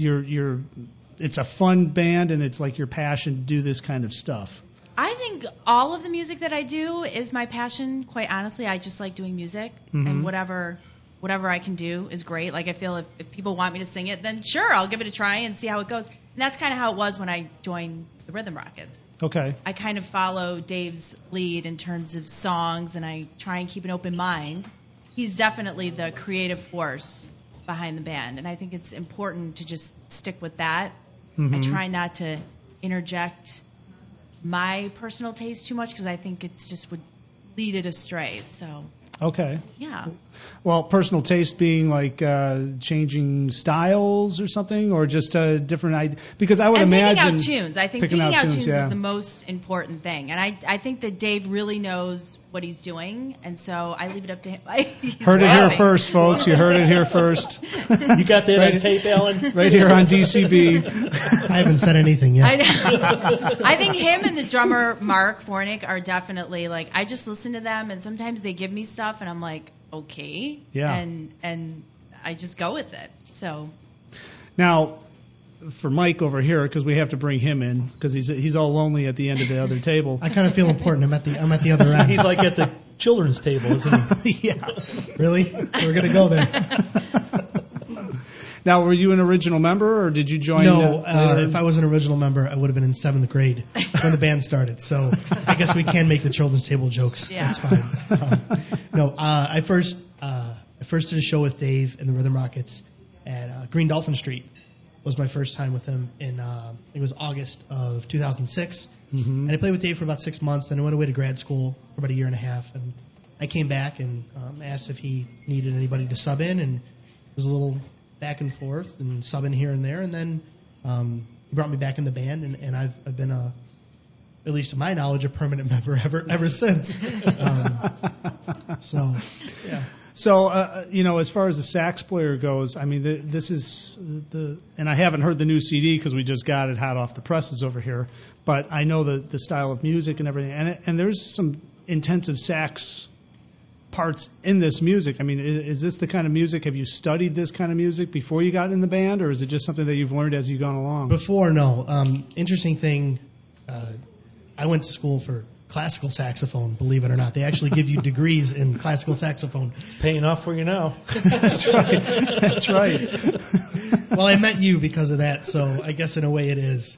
it's a fun band and it's like your passion to do this kind of stuff. I think all of the music that I do is my passion. Quite honestly, I just like doing music, and whatever I can do is great. Like I feel if people want me to sing it, then sure, I'll give it a try and see how it goes. And that's kind of how it was when I joined the Rhythm Rockets. Okay. I kind of follow Dave's lead in terms of songs, and I try and keep an open mind. He's definitely the creative force behind the band, and I think it's important to just stick with that. I try not to interject my personal taste too much because I think it just would lead it astray. So. Okay. Yeah. Well, personal taste being like changing styles or something, or just a different idea. Because I would imagine picking out tunes. I think picking out tunes is the most important thing, and I think that Dave really knows what he's doing, and so I leave it up to him. Heard it here first, folks. You heard it here first. You got that on tape, Alan? Right here on DCB. I haven't said anything yet. I know. I think him and the drummer Mark Fornick are definitely like. I just listen to them, and sometimes they give me stuff, and I'm like, okay, yeah, and I just go with it. So now. For Mike over here, because we have to bring him in, because he's all lonely at the end of the other table. I kind of feel important. I'm at the other end. He's like at the children's table, isn't he? Yeah. Really? We're gonna go there. Now, were you an original member, or did you join? No. If I was an original member, I would have been in 7th grade when the band started. So I guess we can make the children's table jokes. Yeah. That's fine. I first did a show with Dave and the Rhythm Rockets at Green Dolphin Street. Was my first time with him in it was August of 2006, and I played with Dave for about 6 months. Then I went away to grad school for about a year and a half, and I came back and asked if he needed anybody to sub in, and it was a little back and forth and sub in here and there, and then he brought me back in the band, and I've been at least to my knowledge, a permanent member ever since. So, yeah. So, as far as the sax player goes, I mean, this is and I haven't heard the new CD because we just got it hot off the presses over here, but I know the style of music and everything, and there's some intensive sax parts in this music. I mean, is this the kind of music, have you studied this kind of music before you got in the band, or is it just something that you've learned as you've gone along? Before, no. Interesting thing, I went to school for classical saxophone, believe it or not. They actually give you degrees in classical saxophone. It's paying off for you now. That's right. That's right. Well, I met you because of that, so I guess in a way it is.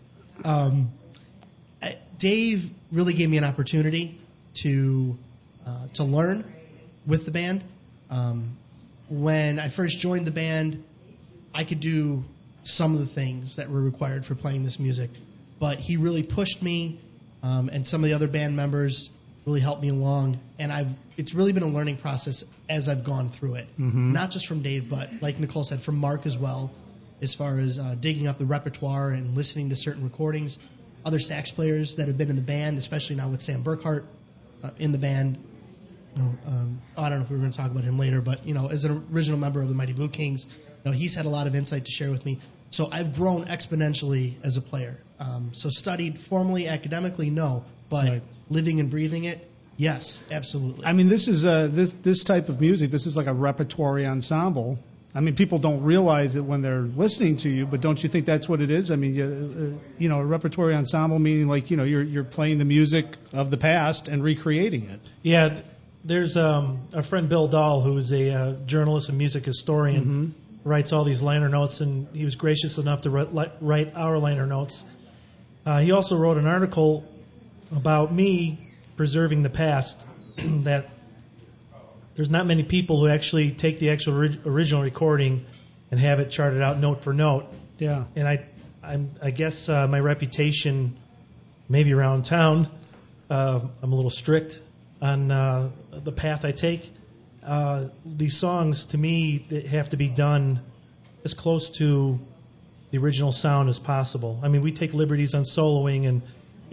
Dave really gave me an opportunity to learn with the band. When I first joined the band, I could do some of the things that were required for playing this music, but he really pushed me, and some of the other band members really helped me along, and it's really been a learning process as I've gone through it. Mm-hmm. Not just from Dave, but like Nicole said, from Mark as well, as far as digging up the repertoire and listening to certain recordings. Other sax players that have been in the band, especially now with Sam Burkhart in the band. I don't know if we were going to talk about him later, but as an original member of the Mighty Blue Kings, he's had a lot of insight to share with me. So I've grown exponentially as a player. So studied formally, academically, no, but right. Living and breathing it, yes, absolutely. I mean, this is this type of music. This is like a repertory ensemble. I mean, people don't realize it when they're listening to you, but don't you think that's what it is? I mean, a repertory ensemble meaning like you're playing the music of the past and recreating it. Yeah. There's our friend Bill Dahl, who is a journalist and music historian, Mm-hmm. writes all these liner notes, and he was gracious enough to write our liner notes. He also wrote an article about me preserving the past, that there's not many people who actually take the actual original recording and have it charted out note for note. Yeah. And I guess my reputation, maybe around town, I'm a little strict on the path I take. These songs, to me, they have to be done as close to the original sound as possible. I mean, we take liberties on soloing and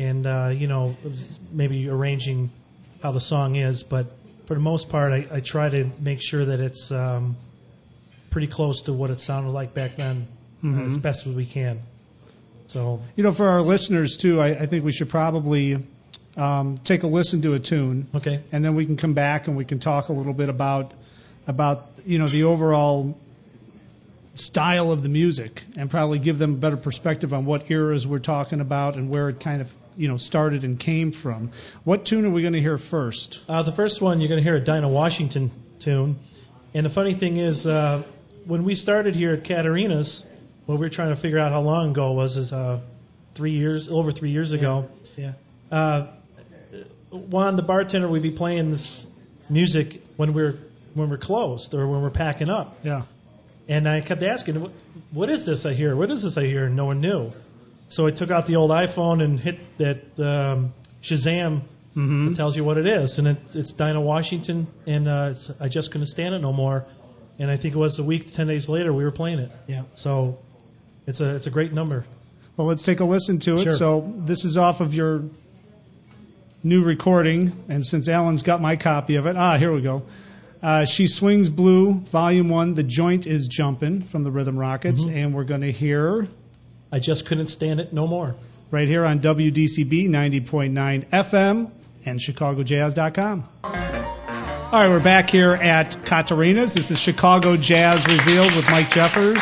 maybe arranging how the song is, but for the most part, I try to make sure that it's pretty close to what it sounded like back then, as best as we can. So, for our listeners too, I think we should probably take a listen to a tune. Okay. And then we can come back and we can talk a little bit about the overall style of the music and probably give them a better perspective on what eras we're talking about and where it kind of started and came from. What tune are we going to hear first? The first one, you're going to hear a Dinah Washington tune. And the funny thing is, when we started here at Katarina's, what we were trying to figure out how long ago was over 3 years ago. Yeah. Juan, the bartender, would be playing this music when we're closed or when we're packing up. Yeah. And I kept asking, what is this I hear? What is this I hear? And no one knew. So I took out the old iPhone and hit that Shazam that tells you what it is. And it's Dinah Washington, and it's I Just Couldn't Stand It No More. And I think it was a week, 10 days later, we were playing it. Yeah. So it's a great number. Well, let's take a listen to it. Sure. So this is off of your new recording, and since Alan's got my copy of it, here we go. She Swings Blue, Volume 1, The Joint is Jumpin' from the Rhythm Rockets, and we're going to hear I Just Couldn't Stand It No More. Right here on WDCB 90.9 FM and ChicagoJazz.com. All right, we're back here at Katarina's. This is Chicago Jazz Revealed with Mike Jeffers.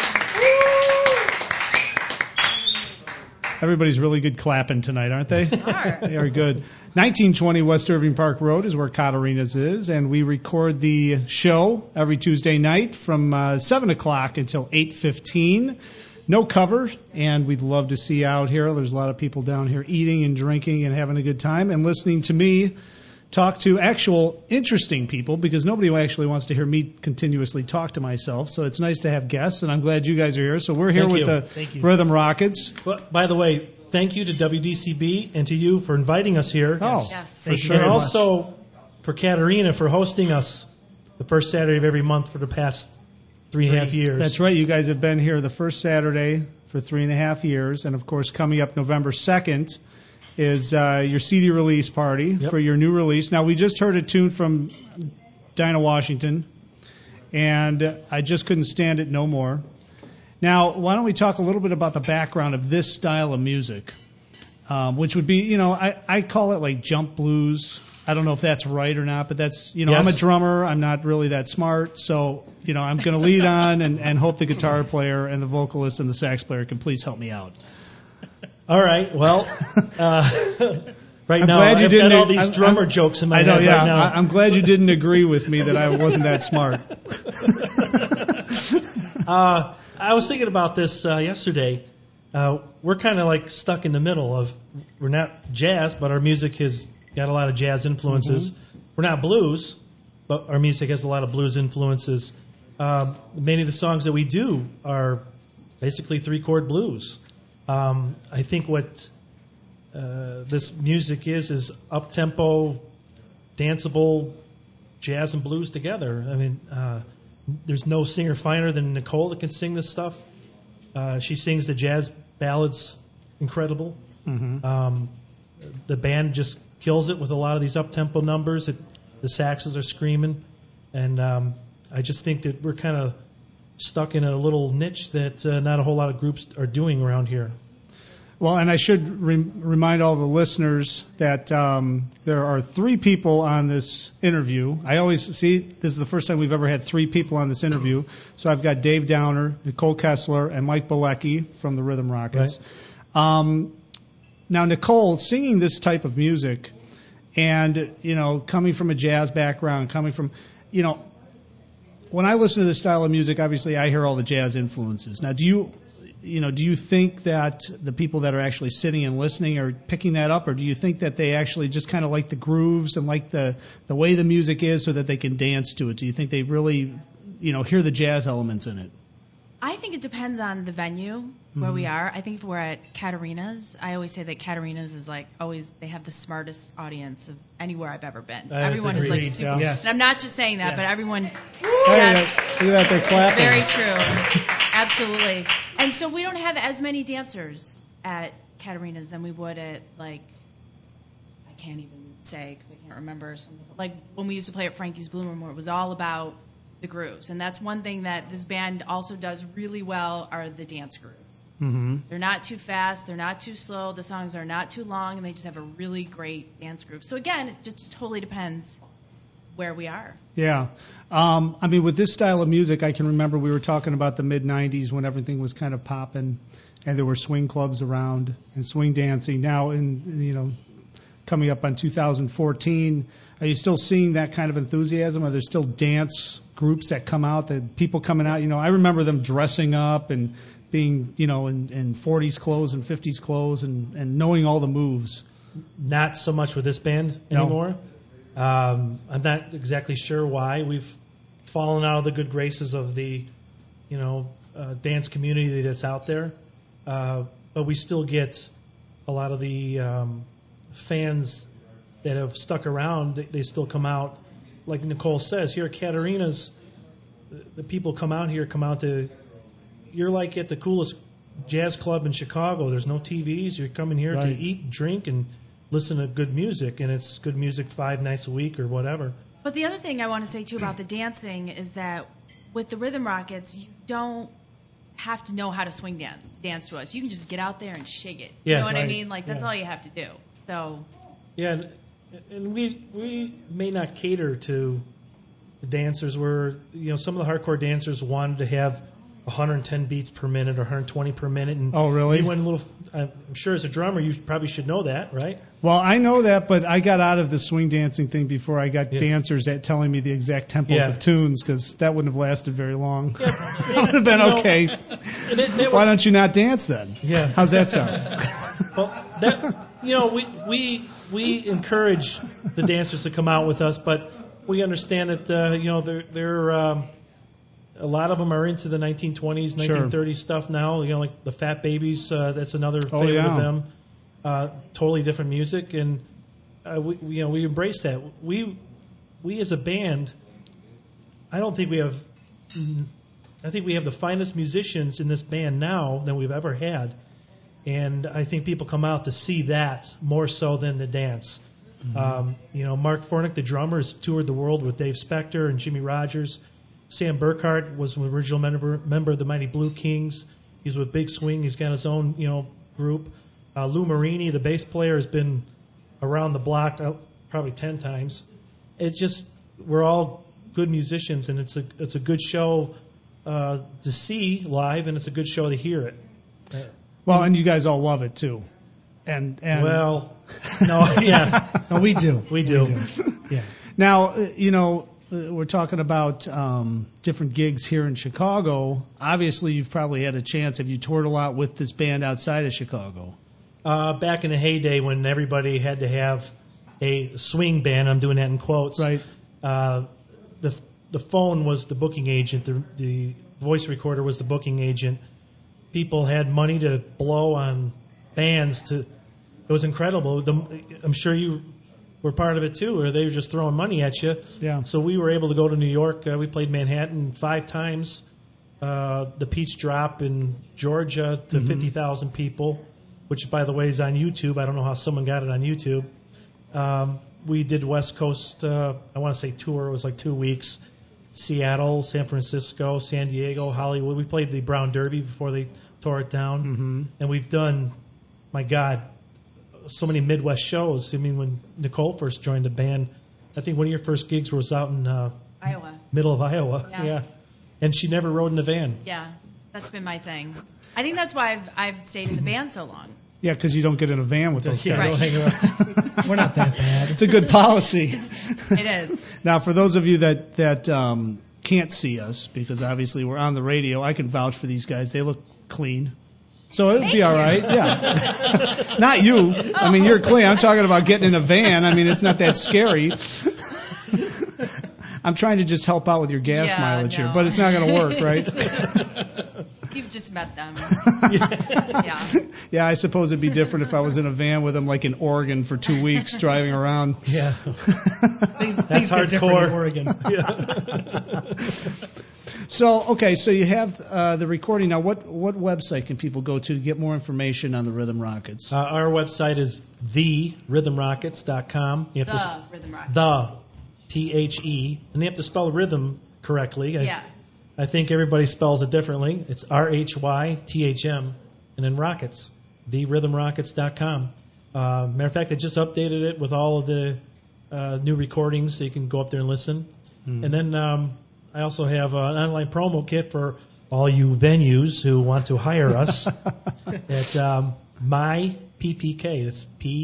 Everybody's really good clapping tonight, aren't they? They are good. 1920 West Irving Park Road is where Katarina's is, and we record the show every Tuesday night from 7 o'clock until 8:15. No cover, and we'd love to see you out here. There's a lot of people down here eating and drinking and having a good time and listening to me talk to actual interesting people, because nobody actually wants to hear me continuously talk to myself. So it's nice to have guests, and I'm glad you guys are here. So we're here with the Rhythm Rockets. Well, by the way, thank you to WDCB and to you for inviting us here. Oh, Yes. for sure. And also for Katarina for hosting us the first Saturday of every month for the past 3.5 years. That's right. You guys have been here the first Saturday for 3.5 years. And, of course, coming up November 2nd is your CD release party for your new release. Now, we just heard a tune from Dinah Washington. and I just couldn't stand it no more. Now, why don't we talk a little bit about the background of this style of music, which would be, I call it like jump blues. I don't know if that's right or not, but that's, Yes. I'm a drummer. I'm not really that smart. So, I'm going to lead on and hope the guitar player and the vocalist and the sax player can please help me out. All right. Well, right I'm now glad you I've didn't- got all these I'm- drummer jokes in my I know, head yeah. right now. I'm glad you didn't agree with me that I wasn't that smart. I was thinking about this yesterday. We're kind of like stuck in the middle of, we're not jazz, but our music has got a lot of jazz influences. We're not blues, but our music has a lot of blues influences. Many of the songs that we do are basically 3-chord blues. I think what this music is up-tempo, danceable jazz and blues together. I mean, there's no singer finer than Nicole that can sing this stuff. She sings the jazz ballads incredible. The band just kills it with a lot of these up-tempo numbers. The saxes are screaming. And I just think that we're kind of stuck in a little niche that not a whole lot of groups are doing around here. Well, and I should remind all the listeners that there are 3 people on this interview. I always see this is the first time we've ever had 3 people on this interview. So I've got Dave Downer, Nicole Kessler, and Mike Bilecki from the Rhythm Rockets. Right. Now, Nicole, singing this type of music and, coming from a jazz background, coming from, when I listen to this style of music, obviously I hear all the jazz influences. Now, do you think that the people that are actually sitting and listening are picking that up, or do you think that they actually just kind of like the grooves and like the way the music is so that they can dance to it? Do you think they really, hear the jazz elements in it? I think it depends on the venue where we are. I think if we're at Katarina's, I always say that Katarina's is like always, they have the smartest audience of anywhere I've ever been. Everyone is like super. Yes. And I'm not just saying that, but everyone. Hey, Yes. look at that, they're clapping. It's very true. Absolutely. And so we don't have as many dancers at Katarina's than we would at, I can't even say because I can't remember. Something. Like when we used to play at Frankie's Blue Room, where it was all about the grooves. And that's one thing that this band also does really well are the dance grooves. Mm-hmm. They're not too fast. They're not too slow. The songs are not too long, and they just have a really great dance groove. So, again, it just totally depends where we are. Yeah. With this style of music, I can remember we were talking about the mid-'90s when everything was kind of popping, and there were swing clubs around and swing dancing. Now, coming up on 2014, are you still seeing that kind of enthusiasm? Are there still dance groups that come out, that people coming out? I remember them dressing up and being, in 40s clothes and 50s clothes and knowing all the moves. Not so much with this band anymore. I'm not exactly sure why. We've fallen out of the good graces of the, dance community that's out there. But we still get a lot of the fans that have stuck around. They still come out. Like Nicole says, here at Katarina's, the people come out to, you're like at the coolest jazz club in Chicago. There's no TVs. You're coming here to eat, drink, and listen to good music, and it's good music 5 nights a week or whatever. But the other thing I want to say, too, about the dancing is that with the Rhythm Rockets, you don't have to know how to swing dance to us. You can just get out there and shake it. Yeah, you know what I right. mean? That's all you have to do. So Yeah, and we may not cater to the dancers where, some of the hardcore dancers wanted to have 110 beats per minute or 120 per minute. And Oh, really? we went a little. I'm sure as a drummer, you probably should know that, right? Well, I know that, but I got out of the swing dancing thing before I got dancers telling me the exact tempos of tunes, because that wouldn't have lasted very long. It would have been okay. Why don't you not dance then? Yeah. How's that sound? Well, we encourage the dancers to come out with us, but we understand that they're a lot of them are into the 1920s, 1930s stuff now. Like the Fat Babies, that's another favorite of them. Totally different music, and we embrace that. We as a band, I think we have the finest musicians in this band now than we've ever had, and I think people come out to see that more so than the dance. Mm-hmm. Mark Fornick, the drummer, has toured the world with Dave Spector and Jimmy Rogers. Sam Burkhart was the original member of the Mighty Blue Kings. He's with Big Swing. He's got his own, group. Lou Marini, the bass player, has been around the block probably 10 times. It's just we're all good musicians, and it's a good show to see live, and it's a good show to hear it. Well, and you guys all love it too. And well, no, yeah, No, we do. we do. Yeah. now, we're talking about different gigs here in Chicago. Obviously, you've probably had a chance. Have you toured a lot with this band outside of Chicago? Back in the heyday when everybody had to have a swing band, I'm doing that in quotes. Right. The phone was the booking agent. The voice recorder was the booking agent. People had money to blow on bands. It was incredible. I'm sure you were part of it too, or they were just throwing money at you. Yeah. So we were able to go to New York. We played Manhattan 5 times. The Peach Drop in Georgia to 50,000 people, which, by the way, is on YouTube. I don't know how someone got it on YouTube. We did West Coast, I want to say tour. It was like 2 weeks. Seattle, San Francisco, San Diego, Hollywood. We played the Brown Derby before they tore it down. Mm-hmm. And we've done, my God, so many Midwest shows. I mean, when Nicole first joined the band, I think one of your first gigs was out in Iowa. middle of Iowa. Yeah. And she never rode in the van. Yeah, that's been my thing. I think that's why I've stayed in the band so long. Yeah, because you don't get in a van with those Yeah, guys. don't hang around. We're not that bad. It's a good policy. It is. Now, for those of you that can't see us, because obviously we're on the radio, I can vouch for these guys. They look clean. So it'll be all right. Yeah. Not you. I mean, you're clean. I'm talking about getting in a van. I mean, it's not that scary. I'm trying to just help out with your gas mileage here, but it's not going to work, right? You've just met them. Yeah. Yeah, I suppose it'd be different if I was in a van with them, like in Oregon for 2 weeks driving around. Yeah. Things That's get different in hardcore. Oregon. So, okay, so you have the recording. Now, what website can people go to get more information on the Rhythm Rockets? Our website is therhythmrockets.com. You have The Rhythm Rockets. The THE, and you have to spell rhythm correctly. Yeah. I think everybody spells it differently. It's RHYTHM, and then Rockets, therhythmrockets.com. Matter of fact, I just updated it with all of the new recordings, so you can go up there and listen. And then I also have an online promo kit for all you venues who want to hire us at myppk. That's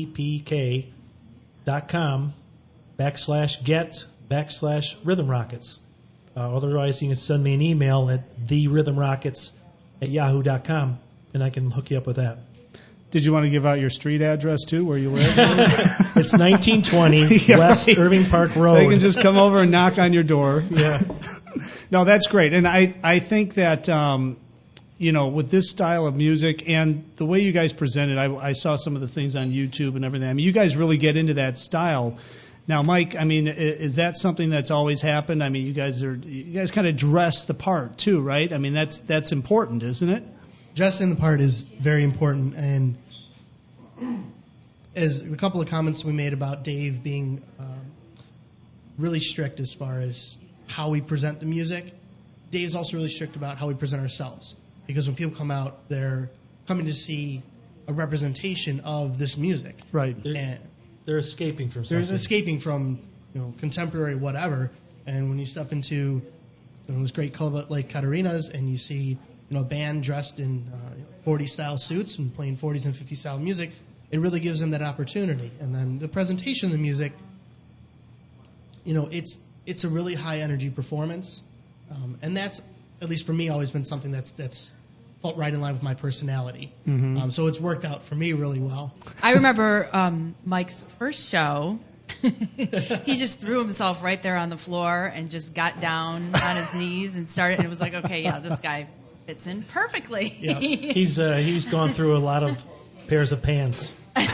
ppk.com/get/Rhythm Rockets. Otherwise, you can send me an email at therhythmrockets@yahoo.com, and I can hook you up with that. Did you want to give out your street address, too, where you live? It's 1920 Yeah, West right. Irving Park Road. They can just come over and knock on your door. Yeah. No, that's great. And I think that, with this style of music and the way you guys present it, I saw some of the things on YouTube and everything. I mean, you guys really get into that style. Now, Mike, I mean, is that something that's always happened? I mean, you guys kind of dress the part, too, right? I mean, that's important, isn't it? Dressing the part is very important, and as a couple of comments we made about Dave being really strict as far as how we present the music, Dave's also really strict about how we present ourselves. Because when people come out, they're coming to see a representation of this music. Right. And They're escaping from something. they're escaping from contemporary whatever, and when you step into this great club like Katarina's and you see a band dressed in 40 style suits and playing 40s and 50s style music, it really gives them that opportunity. And then the presentation of the music, it's a really high energy performance, and that's, at least for me, always been something that's felt right in line with my personality. Mm-hmm. So it's worked out for me really well. I remember Mike's first show. He just threw himself right there on the floor and just got down on his knees and started. And it was like, okay, yeah, this guy fits in perfectly. Yeah. He's gone through a lot of pairs of pants.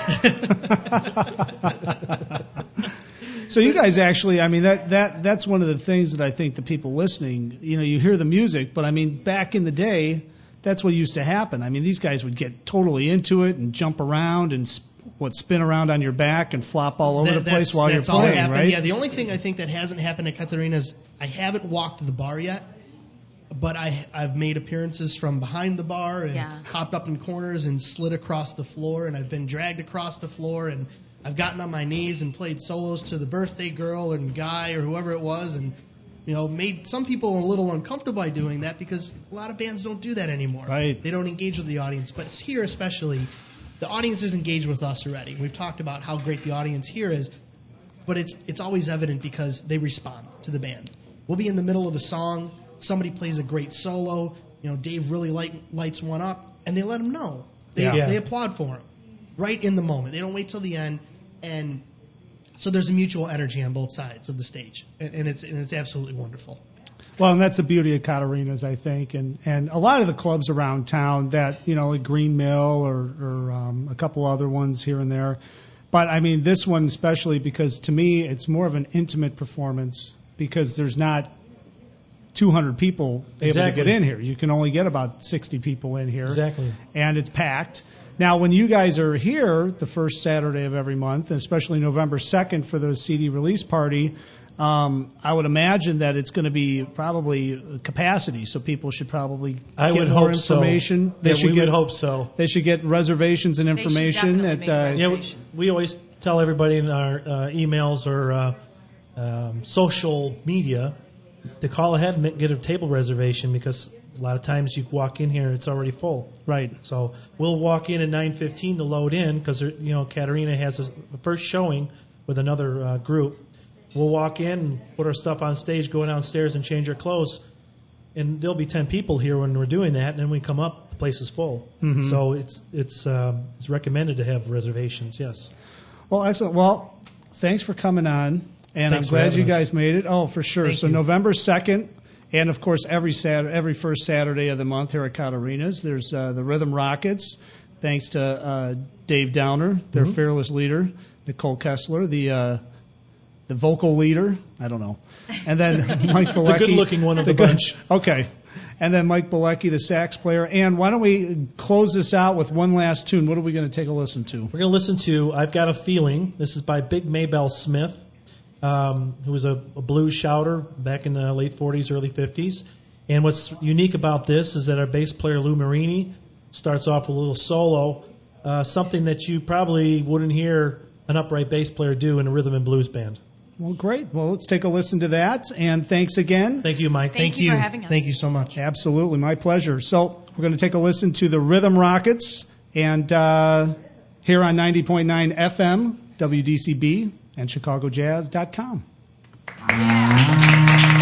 So you guys actually, I mean, that's one of the things that I think the people listening, you hear the music, but I mean, back in the day, that's what used to happen. I mean, these guys would get totally into it and jump around and spin around on your back and flop all over the place while you're that's all playing, happened. right? Yeah, the only thing I think that hasn't happened at Catarina is I haven't walked the bar yet, but I've made appearances from behind the bar and hopped up in corners and slid across the floor, and I've been dragged across the floor, and I've gotten on my knees and played solos to the birthday girl and guy or whoever it was, and made some people a little uncomfortable by doing that because a lot of bands don't do that anymore. Right. They don't engage with the audience, but here especially, the audience is engaged with us already. We've talked about how great the audience here is, but it's always evident because they respond to the band. We'll be in the middle of a song, somebody plays a great solo, Dave really lights one up, and they let him know. They applaud for him right in the moment. They don't wait till the end, and so there's a mutual energy on both sides of the stage, and it's absolutely wonderful. Well, and that's the beauty of Catarinas, I think, and a lot of the clubs around town that, like Green Mill or a couple other ones here and there. But, I mean, this one especially because, to me, it's more of an intimate performance because there's not 200 people able to get in here. You can only get about 60 people in here. Exactly. And it's packed. Now, when you guys are here the first Saturday of every month, and especially November 2nd for the CD release party, I would imagine that it's going to be probably capacity, so people should probably get more information. So. We would hope so. They should get reservations and information. We always tell everybody in our emails or social media to call ahead and get a table reservation because a lot of times you walk in here, it's already full. Right. So we'll walk in at 9:15 to load in because Catarina has a first showing with another group. We'll walk in, put our stuff on stage, go downstairs and change our clothes, and there'll be 10 people here when we're doing that. And then we come up, the place is full. Mm-hmm. So it's recommended to have reservations. Yes. Well, excellent. Well, thanks for coming on, and Thanks I'm glad you guys us. made it. Oh, for sure. Thank you. November 2nd. And, of course, every first Saturday of the month here at Catarinas, there's the Rhythm Rockets, thanks to Dave Downer, their fearless leader, Nicole Kessler, the vocal leader. I don't know. And then Mike Bilecki. The good-looking one of the bunch. Okay. And then Mike Bilecki, the sax player. And why don't we close this out with one last tune? What are we going to take a listen to? We're going to listen to I've Got a Feeling. This is by Big Maybelle Smith. Who was a blues shouter back in the late 40s, early 50s. And what's unique about this is that our bass player, Lou Marini, starts off with a little solo, something that you probably wouldn't hear an upright bass player do in a rhythm and blues band. Well, great. Well, let's take a listen to that. And thanks again. Thank you, Mike. Thank you for having us. Thank you so much. Absolutely. My pleasure. So we're going to take a listen to the Rhythm Rockets and here on 90.9 FM, WDCB, and ChicagoJazz.com. Yeah.